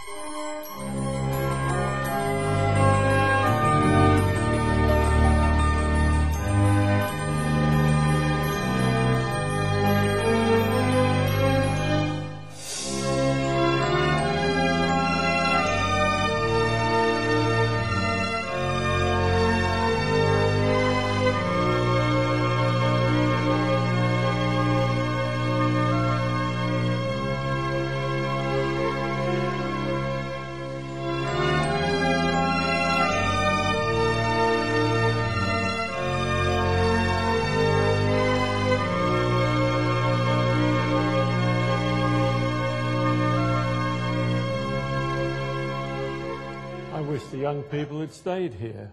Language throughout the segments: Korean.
The young people had stayed here.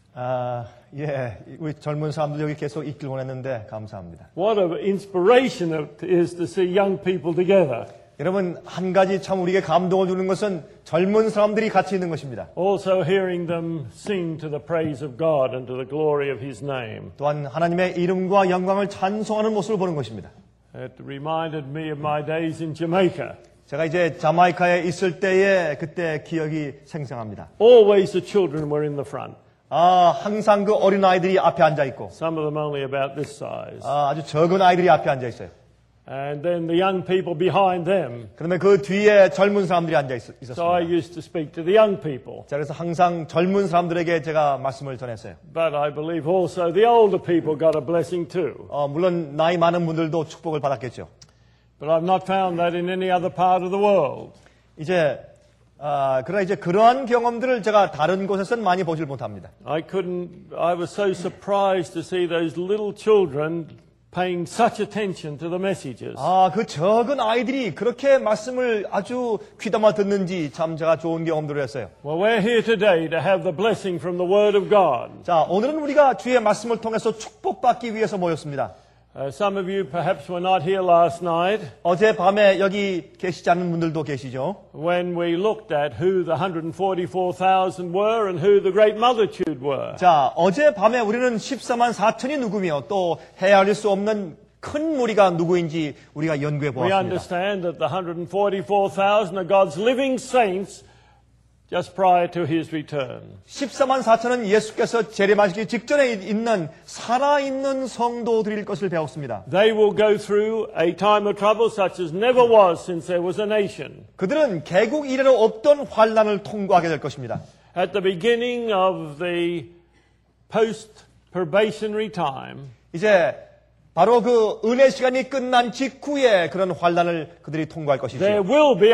예, 우리 젊은 사람들 여기 계속 있길 원했는데 감사합니다. What an inspiration it is to see young people together. 여러분, 한 가지 참 우리에게 감동을 주는 것은 젊은 사람들이 같이 있는 것입니다. Also hearing them sing to the praise of God and to the glory of His name. 또한 하나님의 이름과 영광을 찬송하는 모습을 보는 것입니다. It reminded me of my days in Jamaica. 제가 이제 자마이카에 있을 때의 그때 기억이 생생합니다. Always the children were in the front. 항상 그 어린 아이들이 앞에 앉아 있고. Some of them only about this size. 아주 적은 아이들이 앞에 앉아 있어요. And then the young people behind them. 그러면 그 뒤에 젊은 사람들이 앉아 있었습니다. So I used to speak to the young people. 자, 그래서 항상 젊은 사람들에게 제가 말씀을 전했어요. But I believe also the older people got a blessing too. 물론 나이 많은 분들도 축복을 받았겠죠. But I've not found that in any other part of the world. 그러나 이제 그러한 경험들을 제가 다른 곳에서는 많이 보질 못합니다. I was so surprised to see those little children paying such attention to the messages. 그 적은 아이들이 그렇게 말씀을 아주 귀담아 듣는지 참 제가 좋은 경험들을 했어요. Well, we're here today to have the blessing from the Word of God. 자, 오늘은 우리가 주의 말씀을 통해서 축복받기 위해서 모였습니다. Some of you perhaps were not here last night. 어젯밤에 여기 계시지 않는 분들도 계시죠. When we looked at who the 144,000 were and who the great multitude were. 자, 어젯밤에 우리는 14만 4천이 누구며 또 헤아릴 수 없는 큰 무리가 누구인지 우리가 연구해 보았습니다. We understand that the 144,000 are God's living saints just prior to His return. 14만 4천은 예수께서 재림하시기 직전에 있는 살아있는 성도들일 것을 배웠습니다. They will go through a time of trouble such as never was since there was a nation. 그들은 개국 이래로 없던 환난을 통과하게 될 것입니다. At the beginning of the post-probationary time, 이제 바로 그 은혜 시간이 끝난 직후에 그런 환난을 그들이 통과할 것이죠. There will be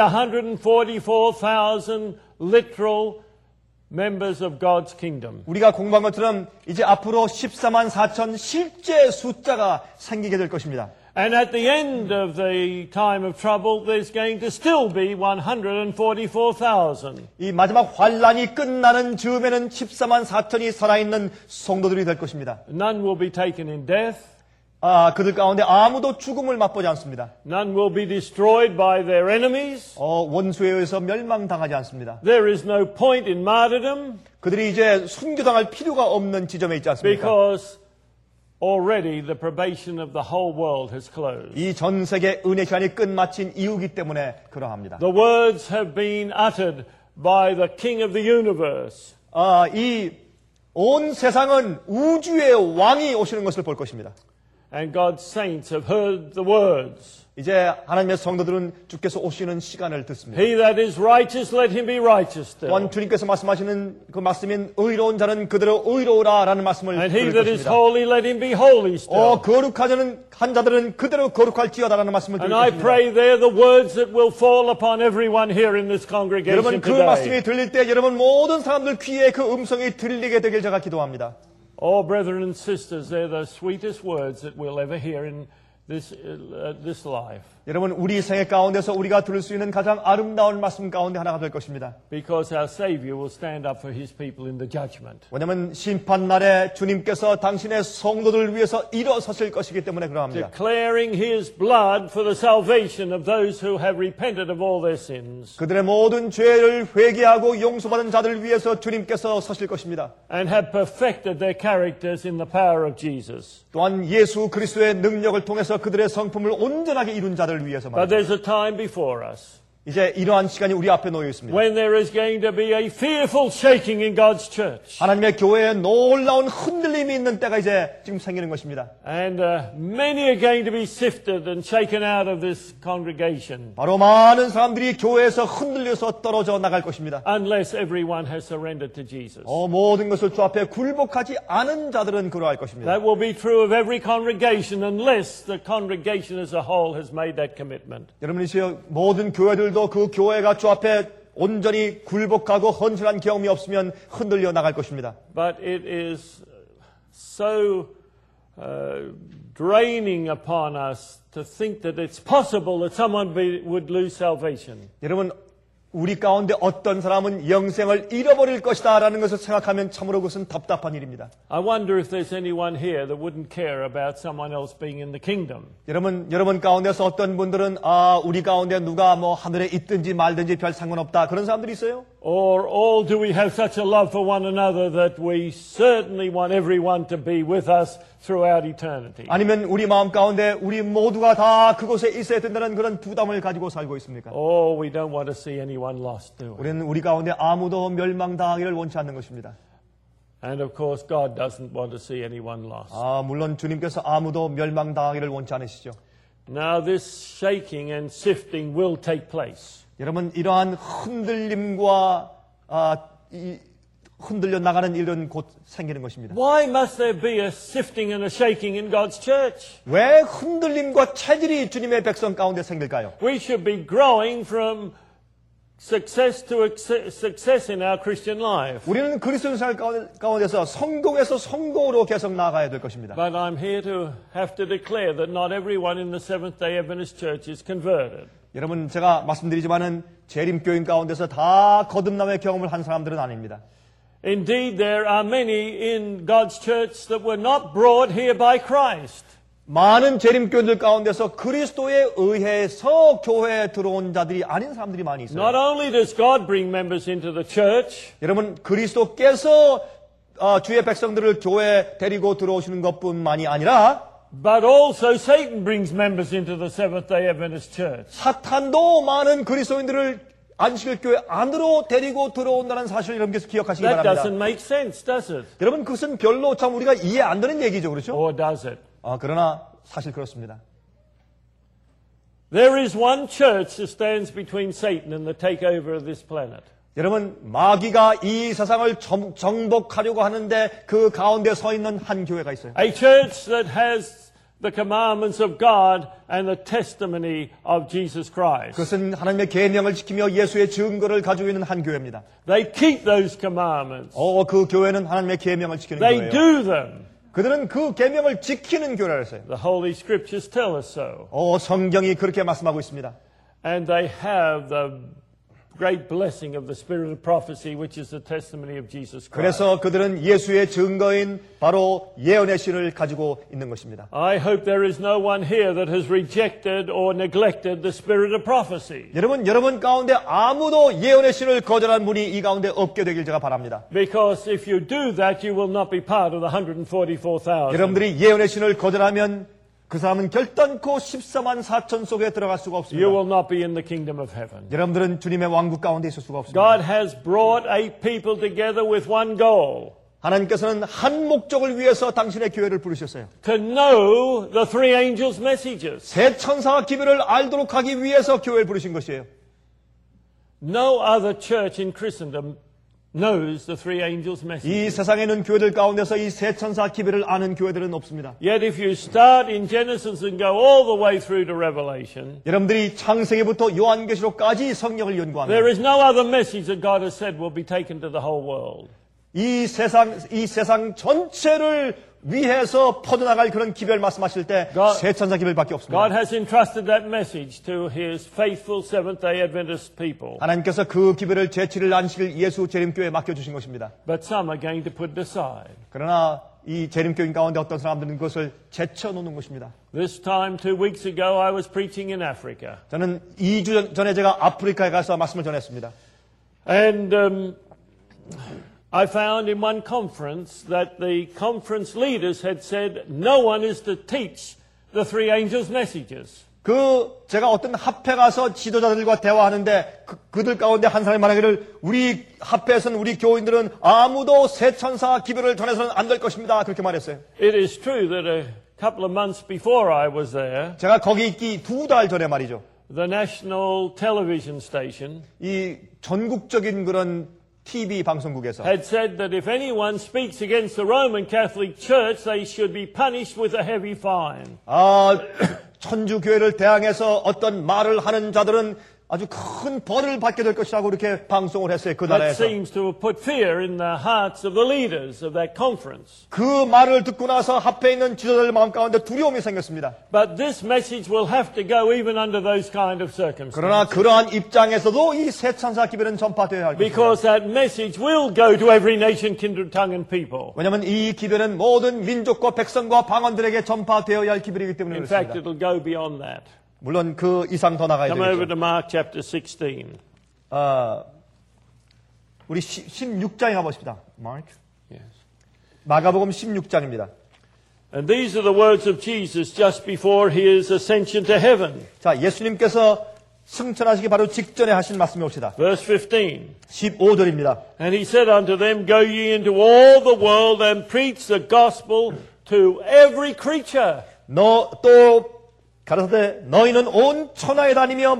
144,000 literal members of God's kingdom. 우리가 공부한 것처럼 이제 앞으로 14만 4천 실제 숫자가 생기게 될 것입니다. And at the end of the time of trouble, there's going to still be 144,000. 이 마지막 환란이 끝나는 즈음에는 14만 4천이 살아있는 성도들이 될 것입니다. None will be taken in death. 그들 가운데 아무도 죽음을 맛보지 않습니다. None will be destroyed by their enemies. 원수에 의해서 멸망당하지 않습니다. There is no point in martyrdom. 그들이 이제 순교당할 필요가 없는 지점에 있지 않습니까? Because already the probation of the whole world has closed. 이 전 세계 은혜 시간이 끝마친 이유이기 때문에 그러합니다. The words have been uttered by the King of the universe. 이 온 세상은 우주의 왕이 오시는 것을 볼 것입니다. And God's saints have heard the words. 이제 하나님의 성도들은 주께서 오시는 시간을 듣습니다. He that is righteous, let him be righteous still. 또한 주님께서 말씀하시는 그 말씀인 의로운 자는 그대로 의로우라라는 말씀을 And 들을 he that is 것입니다. holy, let him be holy still. 거룩한 자들은 그대로 거룩할지어다라는 말씀을 들을 And I 것입니다. pray they're the words that will fall upon everyone here in this congregation 여러분 그 today. 말씀이 들릴 때 여러분 모든 사람들 귀에 그 음성이 들리게 되길 제가 기도합니다. Oh, brethren and sisters, they're the sweetest words that we'll ever hear in this life. 여러분 우리 생애 가운데서 우리가 들을 수 있는 가장 아름다운 말씀 가운데 하나가 될 것입니다. Because our Savior will stand up for His people in the judgment. 왜냐하면 심판 날에 주님께서 당신의 성도들을 위해서 일어서실 것이기 때문에 그러합니다. Declaring His blood for the salvation of those who have repented of all their sins. 그들의 모든 죄를 회개하고 용서받은 자들을 위해서 주님께서 서실 것입니다. And have perfected their characters in the power of Jesus. 또한 예수 그리스도의 능력을 통해서 그들의 성품을 온전하게 이룬 자들을 위해서 But 말입니다. there's a time before us. 이제 이러한 시간이 우리 앞에 놓여 있습니다. when there is going to be a fearful shaking in God's church. 하나님의 교회에 놀라운 흔들림이 있는 때가 이제 지금 생기는 것입니다. And many are going to be sifted and shaken out of this congregation. 바로 많은 사람들이 교회에서 흔들려서 떨어져 나갈 것입니다. Unless everyone has surrendered to Jesus. 모든 것을 주 앞에 굴복하지 않은 자들은 그러할 것입니다. That will be true of every congregation unless the congregation as a whole has made that commitment. 여러분이 모든 교회들도 그 교회가 주 앞에 온전히 굴복하고 헌신한 경험이 없으면 흔들려 나갈 것입니다. But it is so draining upon us to think that it's possible that someone would lose salvation. 여러분, 우리 가운데 어떤 사람은 영생을 잃어버릴 것이다 라는 것을 생각하면 참으로 그것은 답답한 일입니다. I wonder if there's anyone here that wouldn't care about someone else being in the kingdom. 여러분 가운데서 어떤 분들은 우리 가운데 누가 하늘에 있든지 말든지 별 상관없다 그런 사람들이 있어요? Or all do we have such a love for one another that we certainly want everyone to be with us throughout eternity? 아니면 우리 마음 가운데 우리 모두가 다 그곳에 있어야 된다는 그런 부담을 가지고 살고 있습니까? Oh, we don't want to see anyone lost, do we? 우리는 우리 가운데 아무도 멸망당하기를 원치 않는 것입니다. And of course, God doesn't want to see anyone lost. 물론 주님께서 아무도 멸망당하기를 원치 않으시죠. Now, this shaking and sifting will take place. 여러분, 이러한 흔들림과 흔들려 나가는 일은 곧 생기는 것입니다. Why must there be a sifting and a shaking in God's church? 왜 흔들림과 체질이 주님의 백성 가운데 생길까요? We should be growing from success to success in our Christian life. 우리는 그리스도인 생활 가운데서 성공에서 성공으로 계속 나아가야 될 것입니다. But I'm here to have to declare that not everyone in the Seventh-day Adventist Church is converted. 여러분, 제가 말씀드리지만은 재림교인 가운데서 다 거듭남의 경험을 한 사람들은 아닙니다. Indeed, there are many in God's church that were not brought here by Christ. 많은 재림교인들 가운데서 그리스도에 의해서 교회에 들어온 자들이 아닌 사람들이 많이 있어요. Not only does God bring members into the church, 여러분, 그리스도께서 주의 백성들을 교회에 데리고 들어오시는 것뿐만이 아니라 but also Satan brings members into the Seventh-day Adventist Church. 사탄도 많은 그리스도인들을 안식일 교회 안으로 데리고 들어온다는 사실을 여러분께서 기억하시기 That 바랍니다. doesn't make sense, does it? 여러분, 그것은 별로 참 우리가 이해 안 되는 얘기죠, 그렇죠? Or does it? 그러나 사실 그렇습니다. There is one church that stands between Satan and the takeover of this planet. 여러분, 마귀가 이 세상을 정복하려고 하는데 그 가운데 서 있는 한 교회가 있어요. A church that has the commandments of God and the testimony of Jesus Christ. 그것은 하나님의 계명을 지키며 예수의 증거를 가지고 있는 한 교회입니다. They keep those commandments. 그 교회는 하나님의 계명을 지키는 They 교회예요. do them. 그들은 그 계명을 지키는 교회라 했어요. The Holy Scriptures tell us so. 성경이 그렇게 말씀하고 있습니다. And they have the great blessing of the spirit of prophecy, which is the testimony of Jesus Christ. 그래서 그들은 예수의 증거인 바로 예언의 신을 가지고 있는 것입니다. I hope there is no one here that has rejected or neglected the spirit of prophecy. 여러분 가운데 아무도 예언의 신을 거절한 분이 이 가운데 없게 되길 제가 바랍니다. Because if you do that, you will not be part of the 144,000. 여러분들이 예언의 신을 거절하면 그 사람은 결단코 14만 4천 속에 들어갈 수가 없습니다. You will not be in the kingdom of heaven. 여러분들은 주님의 왕국 가운데 있을 수가 없습니다. God has brought a people together with one goal. 하나님께서는 한 목적을 위해서 당신의 교회를 부르셨어요. To know the three angels' messages. 세 천사와 기별을 알도록 하기 위해서 교회를 부르신 것이에요. No other church in Christendom knows the three angels' 이 messages. 세상에 있는 교회들 가운데서 이 세 천사 기별을 아는 교회들은 없습니다. Yet if you start in Genesis and go all the way through to Revelation, 여러분들이 창세기부터 요한계시록까지 성경을 연구하면 there is no other message that God has said will be taken to the whole world. 이 세상 전체를 위해서 퍼져나갈 그런 기별 말씀하실 때 세 천사 기별밖에 없습니다. God has entrusted that message to His faithful Seventh-day Adventist people. 하나님께서 그 기별을 제7일 안식일 예수 재림교회에 맡겨주신 것입니다. But some are going to put it aside. 그러나 이 재림교인 가운데 어떤 사람들은 그것을 제쳐놓는 것입니다. This time, 2 weeks ago, I was preaching in Africa. 저는 2주 전에 제가 아프리카에 가서 말씀을 전했습니다. And I found in one conference that the conference leaders had said no one is to teach the three angels' messages. 제가 어떤 합회 가서 지도자들과 대화하는데 그들 가운데 한 사람이 말하기를 우리 합회에서는 우리 교인들은 아무도 새천사 기별을 전해서는 안 될 것입니다. 그렇게 말했어요. It is true that a couple of months before I was there, 제가 거기 있기 2달 전에 말이죠. the national television station 이 전국적인 그런 TV 방송국에서 had said that if anyone speaks against the Roman Catholic Church, they should be punished with a heavy fine. 천주교회를 대항해서 어떤 말을 하는 자들은 아주 큰 벌을 받게 될 것이라고 이렇게 방송을 했어요. 그 That 나라에서. seems to have put fear in the hearts of the leaders of that conference. 그 말을 듣고 나서 합회에 있는 지도자들 마음 가운데 두려움이 생겼습니다. But this message will have to go even under those kind of circumstances. 그러나 그러한 입장에서도 이 새천사 기별은 전파되어야 할 것입니다. Because that message will go to every nation, kindred, tongue and people. 왜냐하면 이 기별은 모든 민족과 백성과 방언들에게 전파되어야 할 기별이기 때문에 In fact, 그렇습니다. it'll go beyond that. 물론 그 이상 더 나가야 Come over 되겠죠. to Mark chapter 16. 우리 16장에 가보십니다. 마크. Yes. 마가복음 16장입니다. And these are the words of Jesus just before his ascension to heaven. 자, 예수님께서 승천하시기 바로 직전에 하신 말씀이 옵시다. Verse 15. 15절입니다. And he said unto them, Go ye into all the world and preach the gospel to every creature. 또 가라사대 너희는 온 천하에 다니며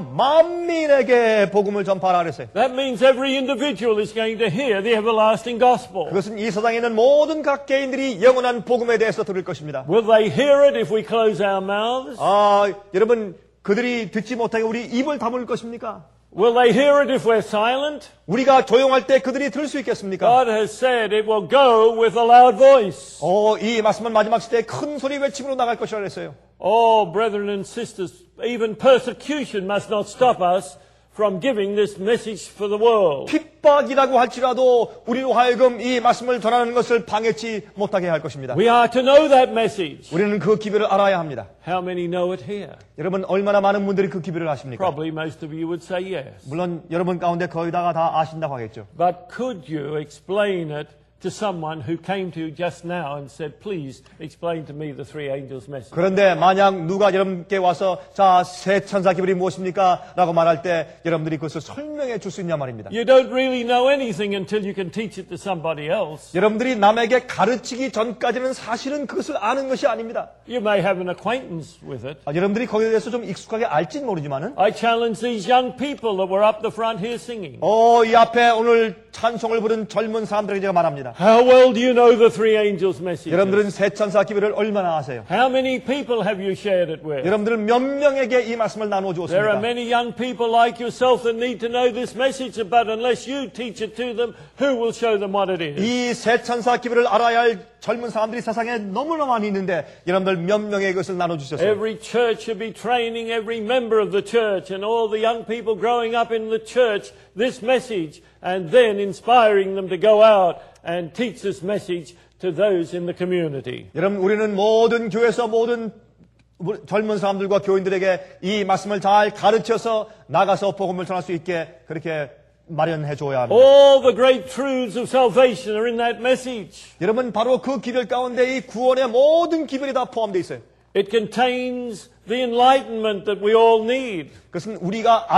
만민에게 복음을 전파하라 그랬어요. That means every individual is going to hear the everlasting gospel. 그것은 이 세상에 있는 모든 각 개인들이 영원한 복음에 대해서 들을 것입니다. Will they hear it if we close our mouths? 여러분 그들이 듣지 못하게 우리 입을 다물 것입니까? Will they hear it if we're silent? 우리가 조용할 때 그들이 들을 수 있겠습니까? God has said it will go with a loud voice. 이 말씀은 마지막 시대에 큰 소리 외침으로 나갈 것이라고 했어요. Oh, brethren and sisters, even persecution must not stop us from giving this message for the world. 핍박이라고 할지라도 우리로 하여금 이 말씀을 전하는 것을 방해치 못하게 할 것입니다. We are to know that message. 우리는 그 기별을 알아야 합니다. How many know it here? 여러분 얼마나 많은 분들이 그 기별을 아십니까? Probably most of you would say yes. 물론 여러분 가운데 거의 다 아신다고 하겠죠. But could you explain it to someone who came to you just now and said, please explain to me the three angels' message? 그런데 만약 누가 여러분께 와서 자, 새 천사 기별이 무엇입니까? 라고 말할 때 여러분들이 그것을 설명해 줄 수 있냐 말입니다. You don't really know anything until you can teach it to somebody else. 여러분들이 남에게 가르치기 전까지는 사실은 그것을 아는 것이 아닙니다. You may have an acquaintance with it. 여러분들이 거기에 대해서 좀 익숙하게 알진 모르지만은 I challenge these young people that were up the front here singing. 이 앞에 오늘 찬송을 부른 젊은 사람들에게 제가 말합니다. How well do you know the three angels' message? 여러분들은 새 천사 기별을 얼마나 아세요? How many people have you shared it with? 여러분들은 몇 명에게 이 말씀을 나누어 There are 주었습니까? many young people like yourself that need to know this message, but unless you teach it to them, who will show them what it is? 이 새 천사 기별을 알아야 할 젊은 사람들이 세상에 너무나 많이 있는데 여러분들 몇 명에게 그것을 나눠 주셨어요? Every church should be training every member of the church and all the young people growing up in the church this message, and then inspiring them to go out and teach this message to those in the community. 여러분 우리는 모든 교회에서 모든 젊은 사람들과 교인들에게 이 말씀을 잘 가르쳐서 나가서 복음을 전할 수 있게 그렇게 마련해 줘야 합니다. All the great truths of salvation are in that message. 여러분 바로 그 기별 가운데 이 구원의 모든 기별이 다 포함되어 있어요. It contains the enlightenment that we all need. 그것은 우리가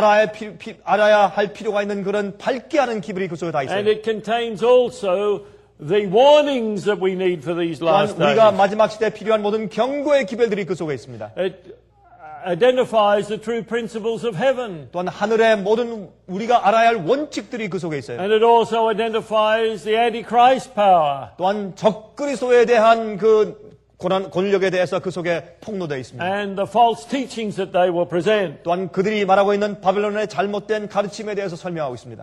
알아야 할 필요가 있는 그런 밝게 하는 기별이 그 속에 다 있어요. And it contains also the warnings that we need for these last 또한 우리가 days. 마지막 시대에 필요한 모든 경고의 기별들이 그 속에 있습니다. It identifies the true principles of heaven. 또한 하늘의 모든 우리가 알아야 할 원칙들이 그 속에 있어요. And it also identifies the Antichrist power. 또한 적그리스도에 대한 그 권력에 대해서 그 속에 폭로되어 있습니다. And the false teachings that they will present. 또한 그들이 말하고 있는 바벨론의 잘못된 가르침에 대해서 설명하고 있습니다.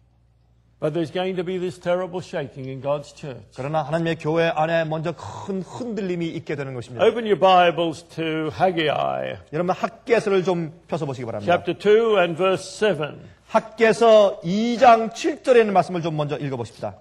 But there's going to be this terrible shaking in God's church. 그러나 하나님의 교회 안에 먼저 큰 흔들림이 있게 되는 것입니다. Open your Bibles to Haggai, 여러분 학개서를 좀 펴서 보시기 바랍니다. chapter 2 and verse 7. 학개서 2장 7절에 있는 말씀을 좀 먼저 읽어보십시다.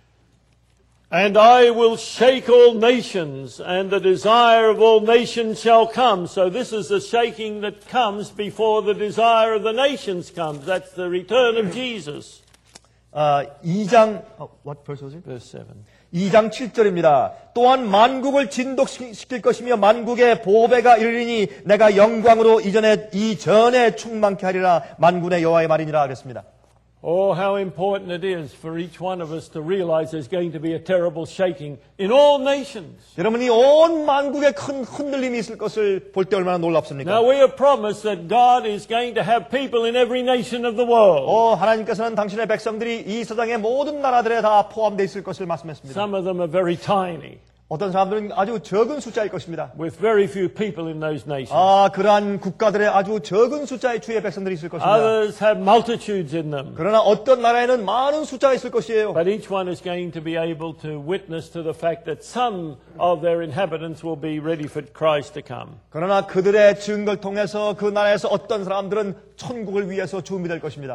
And I will shake all nations, and the desire of all nations shall come. So this is the shaking that comes before the desire of the nations comes. That's the return of Jesus. 2장 what verse was it? Verse 7. 2장 7절입니다. 또한 만국을 진독시킬 것이며 만국의 보배가 이르리니 내가 영광으로 이전에 충만케 하리라. 만군의 여호와의 말이니라 그랬습니다. Oh, how important it is for each one of us to realize there's going to be a terrible shaking in all nations. 여러분이 온 만국에 큰 흔들림이 있을 것을 볼 때 얼마나 놀랍습니까? Now we are promised that God is going to have people in every nation of the world. 하나님께서는 당신의 백성들이 이 세상의 모든 나라들에 다 포함되어 있을 것을 말씀했습니다. Some of them are very tiny, 어떤 사람들은 아주 적은 숫자일 것입니다. with very few people in those nations. 그러한 국가들의 아주 적은 숫자의 주의 백성들이 있을 것입니다. Others have multitudes in them. 그러나 어떤 나라에는 많은 숫자가 있을 것이에요. But each one is going to be able to witness to the fact that some of their inhabitants will be ready for Christ to come. 그러나 그들의 증거를 통해서 그 나라에서 어떤 사람들은 천국을 위해서 준비될 것입니다.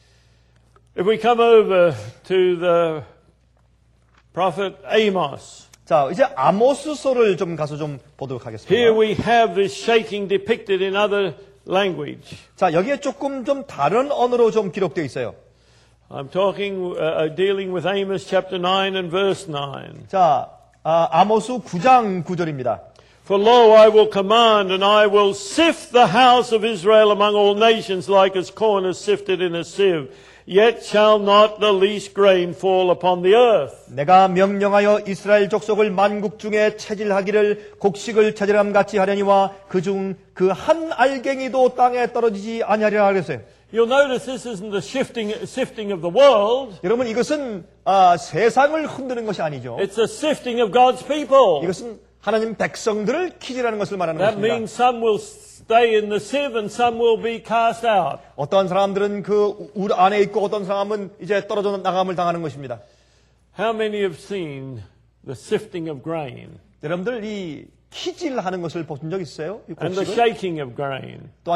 If we come over to the prophet Amos, 자, 이제 아모스서를 좀 가서 좀 보도록 하겠습니다. here we have this shaking depicted in other language. 자, 여기에 조금 좀 다른 언어로 좀 기록되어 있어요. I'm dealing with Amos chapter 9 and verse 9. 자, 아모스 9장 9절입니다. For lo, I will command and I will sift the house of Israel among all nations like as corn is sifted in a sieve. Yet shall not the least grain fall upon the earth. 내가 명령하여 이스라엘 족속을 만국 중에 체질하기를 곡식을 체질함 같이 하려니와 그중 그 한 알갱이도 땅에 떨어지지 아니하리라 그랬어요. You'll notice this isn't the sifting of the world. 여러분 이것은 세상을 흔드는 것이 아니죠. It's the sifting of God's people. 이것은 하나님 백성들을 키질하는 것을 말하는 That 것입니다. means some will stay in the sieve and some will be cast out. 어떤 사람들은 그 울 안에 있고 어떤 사람은 이제 떨어져 나감을 당하는 것입니다. How many have seen the sifting of grain 여러분들 이 키질하는 것을 보신 적 있어요? 이 and the 곡식을? shaking of grain? 또한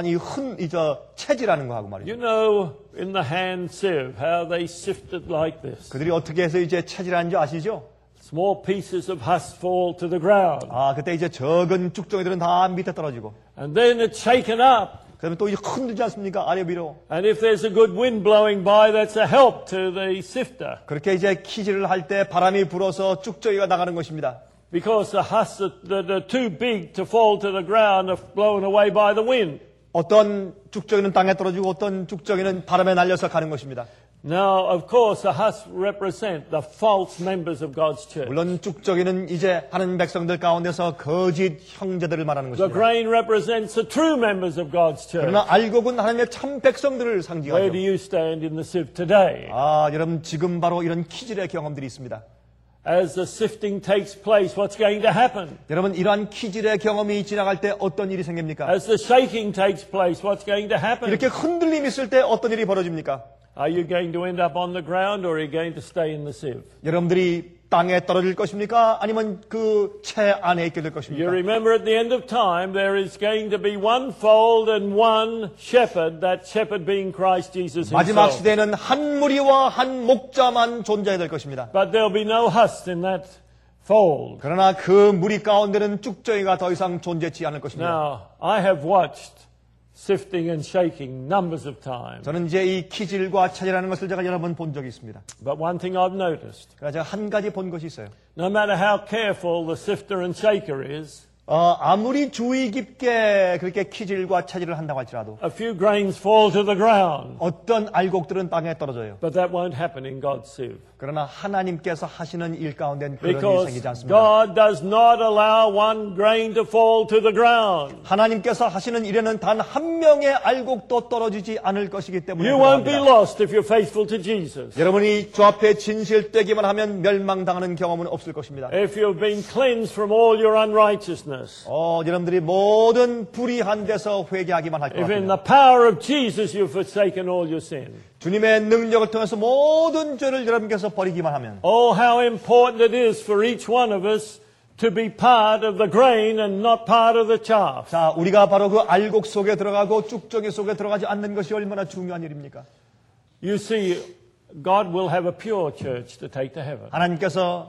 체질하는 거하고 말이죠. You know, in the hand sieve, how they sift it like this. 그들이 어떻게 해서 이제 체질하는지 아시죠? Small pieces of husk fall to the ground. 그때 이제 적은 쭉정이들은 다 밑에 떨어지고. And then it's shaken up. 그러면 또 이제 흔들지 않습니까? 아래 위로. And if there's a good wind blowing by, that's a help to the sifter. 그렇게 이제 키질을 할 때 바람이 불어서 쭉정이가 나가는 것입니다. Because the husks that are too big to fall to the ground are blown away by the wind. 어떤 쭉정이는 땅에 떨어지고 어떤 쭉정이는 바람에 날려서 가는 것입니다. Now, of course, the husks represent the false members of God's church. 물론 쭉정이는 이제 하나님 백성들 가운데서 거짓 형제들을 말하는 The 것입니다. grain represents the true members of God's church. 그러나 알고 본 하나님의 참 백성들을 Where 상징하죠. do you stand in the sieve today? 여러분 지금 바로 이런 키질의 경험들이 있습니다. As the sifting takes place, what's going to happen? 여러분 이러한 키질의 경험이 지나갈 때 어떤 일이 생깁니까? As the shaking takes place, what's going to happen? 이렇게 흔들림이 있을 때 어떤 일이 벌어집니까? Are you going to end up on the ground or are you going to stay in the sieve? 여러분들이 땅에 떨어질 것입니까? 아니면 그 채 안에 있게 될 You 것입니까? remember at the end of time, there is going to be one fold and one shepherd, that shepherd being Christ Jesus 마지막 himself. 시대에는 한 무리와 한 목자만 존재해야 될 것입니다. But there'll be no husks in that fold. 그러나 그 무리 가운데는 쭉정이가 더 이상 존재치 않을 것입니다. Now, I have watched sifting and shaking numbers of times. 저는 이제 이 키질과 차질하는 것을 제가 여러 번 본 적이 있습니다. But one thing I've noticed, 그러나 제가 한 가지 본 것이 있어요. no matter how careful the sifter and shaker is, 아무리 주의 깊게 그렇게 키질과 차질을 한다고 할지라도 a few grains fall to the ground. 어떤 알곡들은 땅에 떨어져요. But that won't happen in God's sieve. 그러나 하나님께서 하시는 일 가운데는 그런 일이 Because 생기지 않습니다. God does not allow one grain to fall to the ground. 하나님께서 하시는 일에는 단 한 명의 알곡도 떨어지지 않을 것이기 때문에 You won't be 그러합니다. lost if you're faithful to Jesus. 여러분이 주 앞에 진실되기만 하면 멸망당하는 경험은 없을 것입니다. If you've been cleansed from all your unrighteousness. 여러분들이 모든 불의한 데서 회개하기만 할 If in 것입니다. the power of Jesus you've forsaken all your sin. 주님의 능력을 통해서 모든 죄를 여러분께서 버리기만 하면 Oh, how important it is for each one of us to be part of the grain and not part of the chaff. 자, 우리가 바로 그 알곡 속에 들어가고 쭉정이 속에 들어가지 않는 것이 얼마나 중요한 일입니까? You see, God will have a pure church to take to heaven. 하나님께서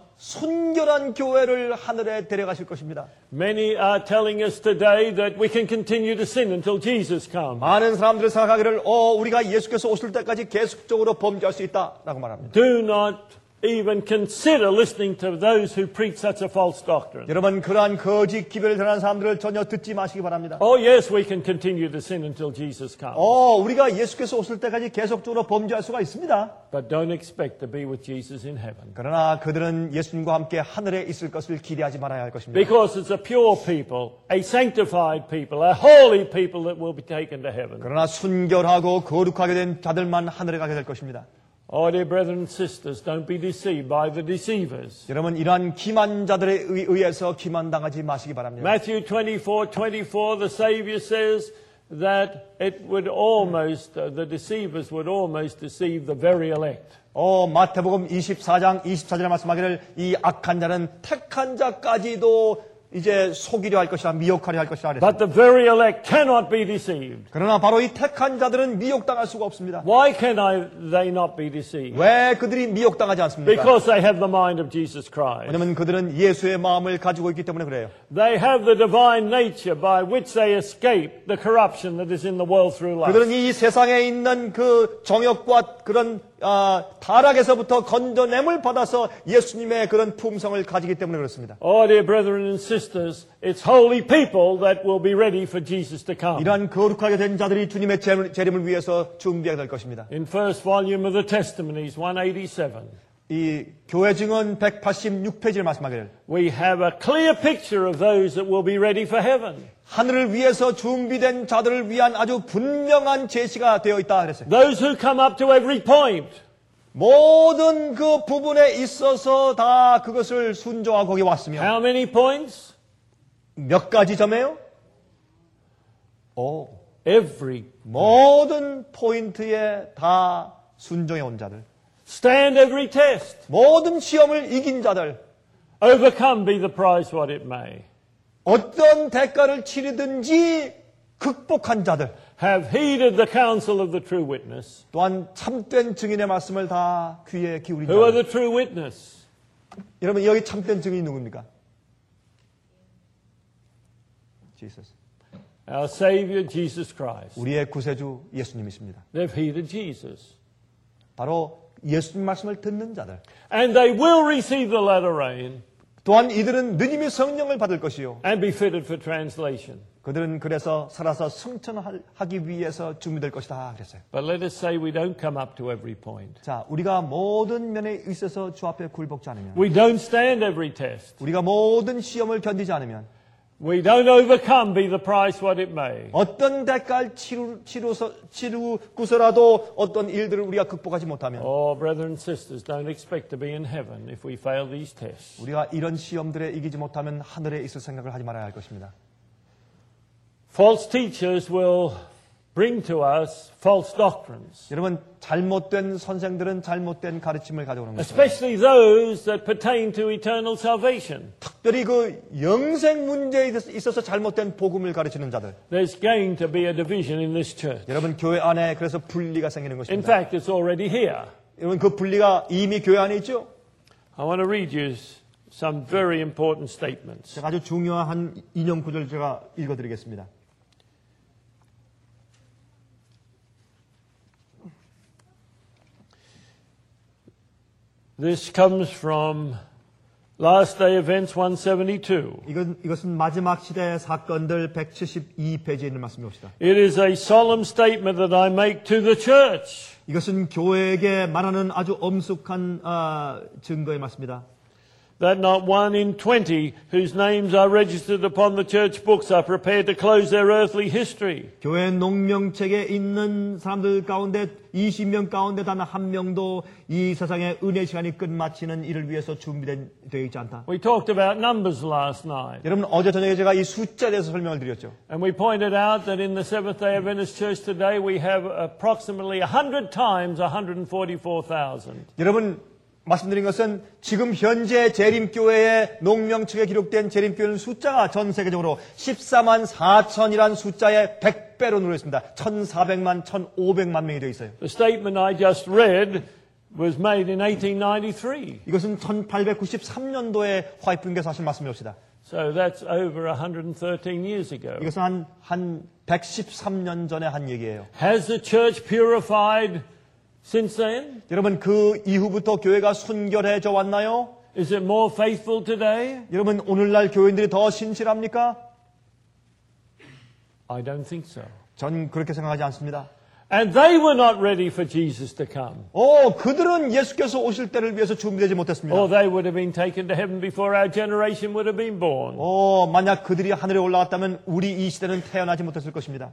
순결한 교회를 하늘에 데려가실 것입니다. Many are telling us today that we can continue to sin until Jesus comes. 많은 사람들이 생각하기를 우리가 예수께서 오실 때까지 계속적으로 범죄할 수 있다라고 말합니다. Do not even consider listening to those who preach such a false doctrine. 여러분 그러한 거짓 기별을 전하는 사람들을 전혀 듣지 마시기 바랍니다. Oh yes, we can continue to sin until Jesus comes. 우리가 예수께서 오실 때까지 계속적으로 범죄할 수가 있습니다. But don't expect to be with Jesus in heaven. 그러나 그들은 예수님과 함께 하늘에 있을 것을 기대하지 말아야 할 것입니다. Because it's a pure people, a sanctified people, a holy people that will be taken to heaven. 그러나 순결하고 거룩하게 된 자들만 하늘에 가게 될 것입니다. Oh, dear brethren and sisters, don't be deceived by the deceivers. 여러분 이러한 기만자들에 의해서 기만당하지 마시기 바랍니다. Matthew 24:24, the Savior says that it would almost, the deceivers would almost deceive the very elect. 마태복음 24장 24절에 말씀하기를 이 악한 자는 택한 자까지도 이제 속이려 할 것이라 미혹하려 할 것이라 But 그랬습니다. the very elect cannot be deceived. 그러나 바로 이 택한 자들은 미혹당할 수가 없습니다. Why can they not be deceived? 왜 그들이 미혹당하지 않습니까? Because they have the mind of Jesus Christ. 왜냐하면 그들은 예수의 마음을 가지고 있기 때문에 그래요. They have the divine nature by which they escape the corruption that is in the world through lust. 그들은 이 세상에 있는 그 정욕과 그런 타락에서부터 건져냄을 받아서 예수님의 그런 품성을 가지기 때문에 그렇습니다. Oh, dear brethren and sisters, it's holy people that will be ready for Jesus to come. 이러한 거룩하게 된 자들이 주님의 재림을 위해서 준비하게 될 것입니다. In first volume of the Testimonies, 187, 이 교회 증언 186페이지를 말씀하기를 we have a clear picture of those that will be ready for heaven. 하늘을 위해서 준비된 자들을 위한 아주 분명한 제시가 되어 있다 그랬어요. Those who come up to every point. 모든 그 부분에 있어서 다 그것을 순종하고 거기 왔으며 How many points? 몇 가지 점에요? Every. 모든 포인트에 다 순종해 온 자들, Stand every test. 모든 시험을 이긴 자들, Overcome be the price what it may. 어떤 대가를 치르든지 극복한 자들, Have heeded the counsel of the true witness. 또한 참된 증인의 말씀을 다 귀에 기울인 Who are 자들. the true witness? 여러분 여기 참된 증인이 누굽니까? Jesus. Our Savior Jesus Christ. 우리의 구세주 예수님이십니다. They've heeded Jesus. 바로 예수님 말씀을 듣는 자들. And they will receive the latter rain 또한 이들은 느님의 성령을 받을 것이요. and be fitted for translation. 그들은 그래서 살아서 승천하기 위해서 준비될 것이다 그랬어요. But let us say we don't come up to every point. 자, 우리가 모든 면에 있어서 주 앞에 굴복지 않으면, We don't stand every test. 우리가 모든 시험을 견디지 않으면, We don't overcome be the price what it may. 어떤 대가를 치르고서라도 어떤 일들을 우리가 극복하지 못하면, Oh, brethren and sisters, don't expect to be in heaven if we fail these tests. 우리가 이런 시험들에 이기지 못하면 하늘에 있을 생각을 하지 말아야 할 것입니다. False teachers will bring to us false doctrines, 여러분, 잘못된 선생들은 잘못된 가르침을 가져오는 것입니다. especially those that pertain to eternal salvation. 특별히 그 영생 문제에 있어서 잘못된 복음을 가르치는 자들. There's going to be a division in this church. 여러분, 교회 안에 그래서 분리가 생기는 In 것입니다. fact, it's already here. 여러분, 그 분리가 이미 교회 안에 있죠? I want to read you some very important statements. 제가 아주 중요한 인용 구절을 제가 읽어드리겠습니다. This comes from Last Day Events 172. 이것은 마지막 시대의 사건들 172페이지에 있는 말씀입니다. It is a solemn statement that I make to the church. 이것은 교회에게 말하는 아주 엄숙한 증거의 말씀입니다. That not 1 in 20 whose names are registered upon the church books are prepared to close their earthly history. 교회 농명책에 있는 사람들 가운데 20명 가운데 단 한 명도 이 세상의 은혜 시간이 끝마치는 일을 위해서 되어 있지 않다. We talked about numbers last night. 여러분 어제 저녁에 제가 이 숫자에 대해서 설명을 드렸죠. And we pointed out that in the Seventh-day Adventist Church today we have approximately 100 times 144,000. 여러분 말씀드린 것은 지금 현재 재림교회의 농명책에 기록된 재림교회는 숫자가 전 세계적으로 14만 4천이란 숫자의 100배로 누르겠습니다. 1,400만, 1,500만 명이 되어 있어요. The statement I just read was made in 1893. 이것은 1893년도에 화이트님께서 하신 말씀이옵시다. So that's over 113 years ago. 이것은 한 113년 전에 한 얘기예요. Has the church purified since then? 여러분 그 이후부터 교회가 순결해져 왔나요? Is it more faithful today? 여러분 오늘날 교인들이 더 신실합니까? I don't think so. 전 그렇게 생각하지 않습니다. And they were not ready for Jesus to come. 그들은 예수께서 오실 때를 위해서 준비되지 못했습니다. Or they would have been taken to heaven before our generation would have been born. 만약 그들이 하늘에 올라갔다면 우리 이 시대는 태어나지 못했을 것입니다.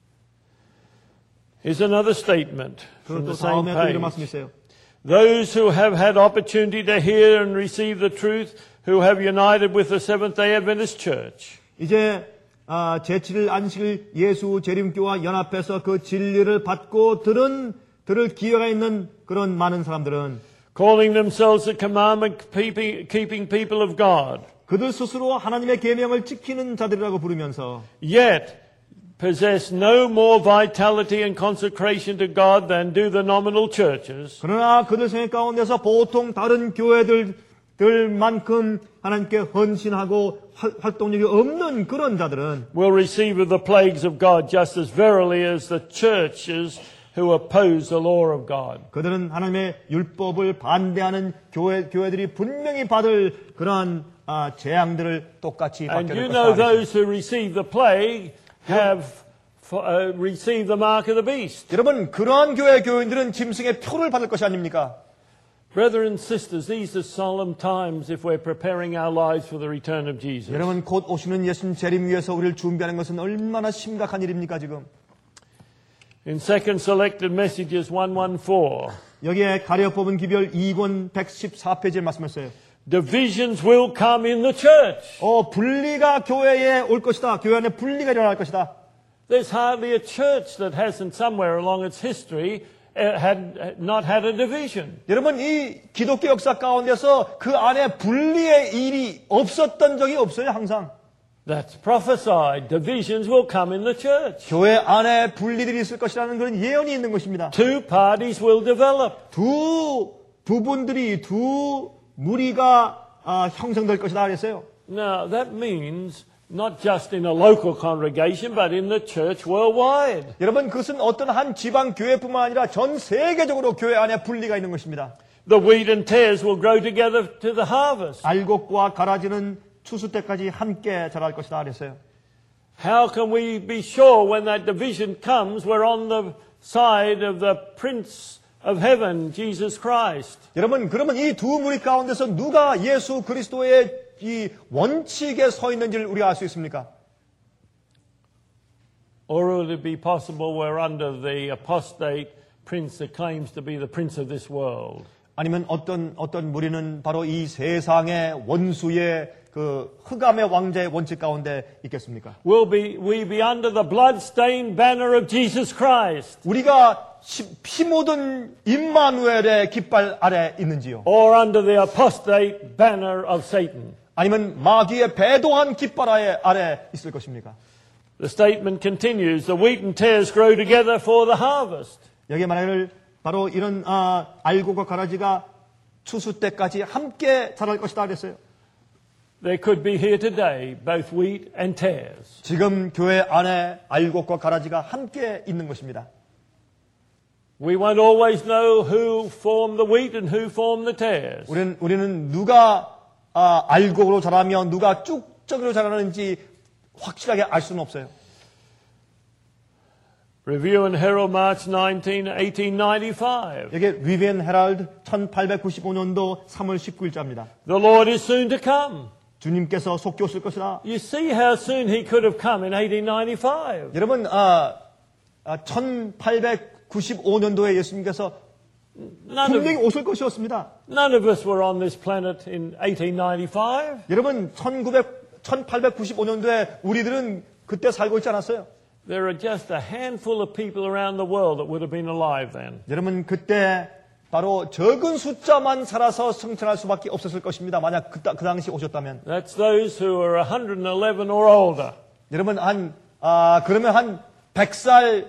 Here's another statement from the same 다음에 또 이런 page. 말씀이 있어요. Those who have had opportunity to hear and receive the truth, who have united with the Seventh-day Adventist Church. 이제 제7일 안식일 예수 재림교와 연합해서 그 진리를 받고 들을 기회가 있는 그런 많은 사람들은 Calling themselves the commandment-keeping people of God. 그들 스스로 하나님의 계명을 지키는 자들이라고 부르면서 Yet possess no more vitality and consecration to God than do the nominal churches. 그러나 그들 생각 가운데서 보통 다른 교회들만큼 하나님께 헌신하고 활동력이 없는 그런 자들은 Will receive the plagues of God just as verily as the churches who oppose the law of God. 그들은 하나님의 율법을 반대하는 교회들이 분명히 받을 그러한 재앙들을 똑같이 받게 And 될 you know 것이다. those who receive the plague have received the mark of the beast. 여러분 그러한 교인들은 짐승의 표를 받을 것이 아닙니까? Brothers and sisters, these are solemn times if we're preparing our lives for the return of Jesus. 여러분 곧 오시는 예수님 재림 위해서 우리를 준비하는 것은 얼마나 심각한 일입니까 지금? In Second Selected Messages 114, 여기에 가려 뽑은 기별 2권 114페이지에 말씀했어요. divisions will come in the church. 분리가 교회에 올 것이다. 교회 안에 분리가 일어날 것이다. There's hardly a church that hasn't somewhere along its history not had a division. 여러분 이 기독교 역사 가운데서 그 안에 분리의 일이 없었던 적이 없어요. 항상. That's prophesied. Divisions will come in the church. 교회 안에 분리들이 있을 것이라는 그런 예언이 있는 것입니다. Two parties will develop. 두 무리가 형성될 것이다 그랬어요. Now, that means not just in a local congregation, but in the church worldwide. 여러분 그것은 어떤 한 지방 교회뿐만 아니라 전 세계적으로 교회 안에 분리가 있는 것입니다. The wheat and tares will grow together to the harvest. 알곡과 가라지는 추수 때까지 함께 자랄 것이다 그랬어요. How can we be sure when that division comes, we're on the side of the Prince of Heaven, Jesus Christ? 여러분 그러면 이 두 무리 가운데서 누가 예수 그리스도의 이 원칙에 서 있는지를 우리가 알 수 있습니까? Or will it be possible we're under the apostate prince that claims to be the prince of this world? 아니면 어떤 무리는 바로 이 세상의 원수의 그 흑암의 왕자의 원칙 가운데 있겠습니까? Will we be under the blood-stained banner of Jesus Christ? 우리가 피 묻은 임마누엘의 깃발 아래 있는지요? Or under the apostate banner of Satan? 아니면 마귀의 배도한 깃발 아래 있을 것입니까? The statement continues, the wheat and tares grow together for the harvest. 여기에 말하기를 바로 이런 알곡과 가라지가 추수 때까지 함께 자랄 것이다 그랬어요. There could be here today both wheat and tares. 지금 교회 안에 알곡과 가라지가 함께 있는 것입니다. We won't always know who formed the wheat and who formed the tares. 우리는 누가 알곡으로 자라며 누가 쭉적으로 자라는지 확실하게 알 수는 없어요. Review and Herald, March 19, 1895. 여기 리비엔 헤럴드 1895년도 3월 19일자입니다. The Lord is soon to come. 주님께서 속히 오실 것이다. You see how soon he could have come in 1895. 여러분 1895년도에 예수님께서 분명히 오실 것이었습니다. None of us were on this planet in 1895. 여러분 1895년도에 우리들은 그때 살고 있지 않았어요. There are just a handful of people around the world that would have been alive then. 여러분 그때 바로 적은 숫자만 살아서 승천할 수밖에 없었을 것입니다. 만약 그 당시 오셨다면. That's those who are 111 or older. 여러분 그러면 한 100살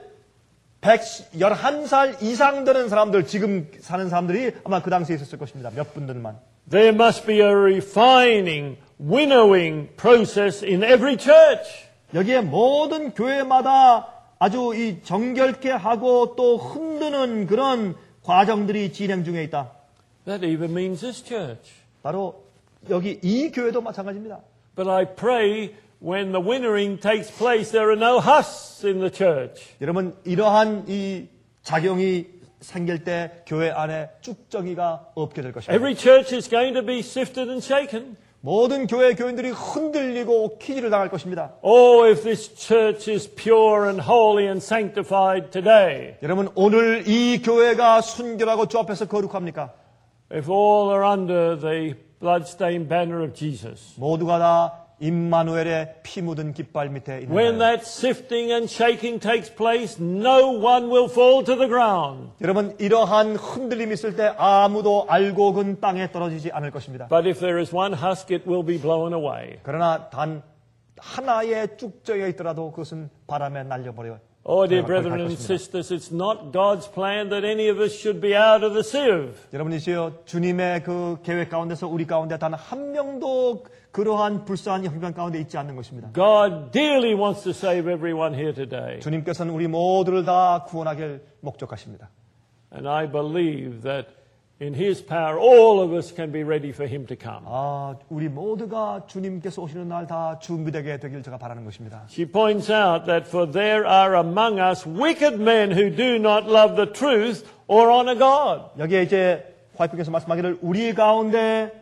111살 이상 되는 사람들, 지금 사는 사람들이 아마 그 당시에 있었을 것입니다. 몇 분들만. There must be a refining, winnowing process in every church. 여기에 모든 교회마다 아주 이 정결케 하고 또 흔드는 그런 과정들이 진행 중에 있다. That even means this church. 바로 여기 이 교회도 마찬가지입니다. But I pray when the winnowing takes place, there are no husks in the church. 여러분 이러한 이 작용이 생길 때 교회 안에 쭉정이가 없게 될 것입니다. Every church is going to be sifted and shaken. 모든 교회 교인들이 흔들리고 키질을 당할 것입니다. Oh, if this church is pure and holy and sanctified today. 여러분 오늘 이 교회가 순결하고 주 앞에서 거룩합니까? If all are under the blood-stained banner of Jesus. 모두가 다 임마누엘의 피 묻은 깃발 밑에 있는 When 거예요. that sifting and shaking takes place, no one will fall to the ground. 여러분 이러한 흔들림이 있을 때 아무도 알곡은 땅에 떨어지지 않을 것입니다. But if there is one husk, it will be blown away. 그러나 단 하나의 쭉정이 있더라도 그것은 바람에 날려버려요. Oh, dear brethren and sisters, it's not God's plan that any of us should be out of the sieve. 여러분이시여 주님의 그 계획 가운데서 우리 가운데 단 한 명도 그러한 불쌍한 형편 가운데 있지 않는 것입니다. God dearly wants to save everyone here today. 주님께서는 우리 모두를 다 구원하길 목적하십니다. And I believe that in His power, all of us can be ready for Him to come. 우리 모두가 주님께서 오시는 날 다 준비되게 되길 제가 바라는 것입니다. She points out that for there are among us wicked men who do not love the truth or honor God. 여기에 이제 화이트께서 말씀하기를 우리 가운데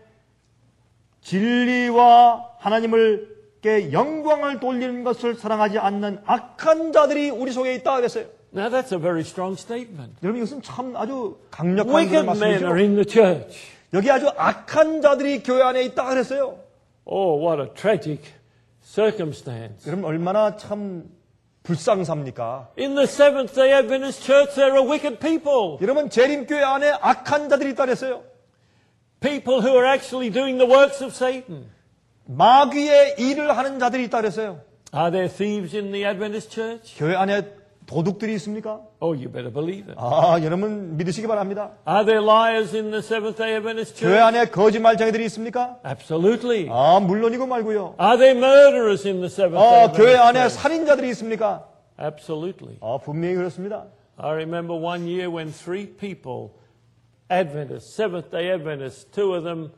진리와 하나님께 영광을 돌리는 것을 사랑하지 않는 악한 자들이 우리 속에 있다 그랬어요. Now that's a very strong statement. 여러분 이것은 참 아주 강력한 Wicked men 말씀이죠. are in the church. 여기 아주 악한 자들이 교회 안에 있다 그랬어요. Oh, what a tragic circumstance. 여러분 얼마나 참 불쌍삽니까? In the Seventh-day Adventist Church, there are wicked people. 여러분 재림교회 안에 악한 자들이 있다 그랬어요. People who are actually doing the works of Satan. 마귀의 일을 하는 자들이 있다 그랬어요. Are there thieves in the Adventist Church? 교회 안에 도둑들이 있습니까? Oh, you better believe it. 여러분 믿으시기 바랍니다. Are there liars in the Seventh-day Adventist 교회 Church? 안에 거짓말쟁이들이 있습니까? Absolutely. 물론이고 말고요. Are there murderers in the Seventh-day 교회 Adventist 안에 Church? 살인자들이 있습니까? Absolutely. 분명히 그렇습니다. I remember one year when 3 people, Adventists, Seventh-day Adventists, 2 of them,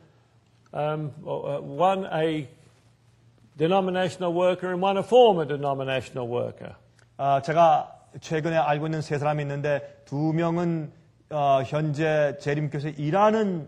one a denominational worker and one a former denominational worker. 제가 최근에 알고 있는 3사람이 있는데 2명은 현재 재림교회에서 일하는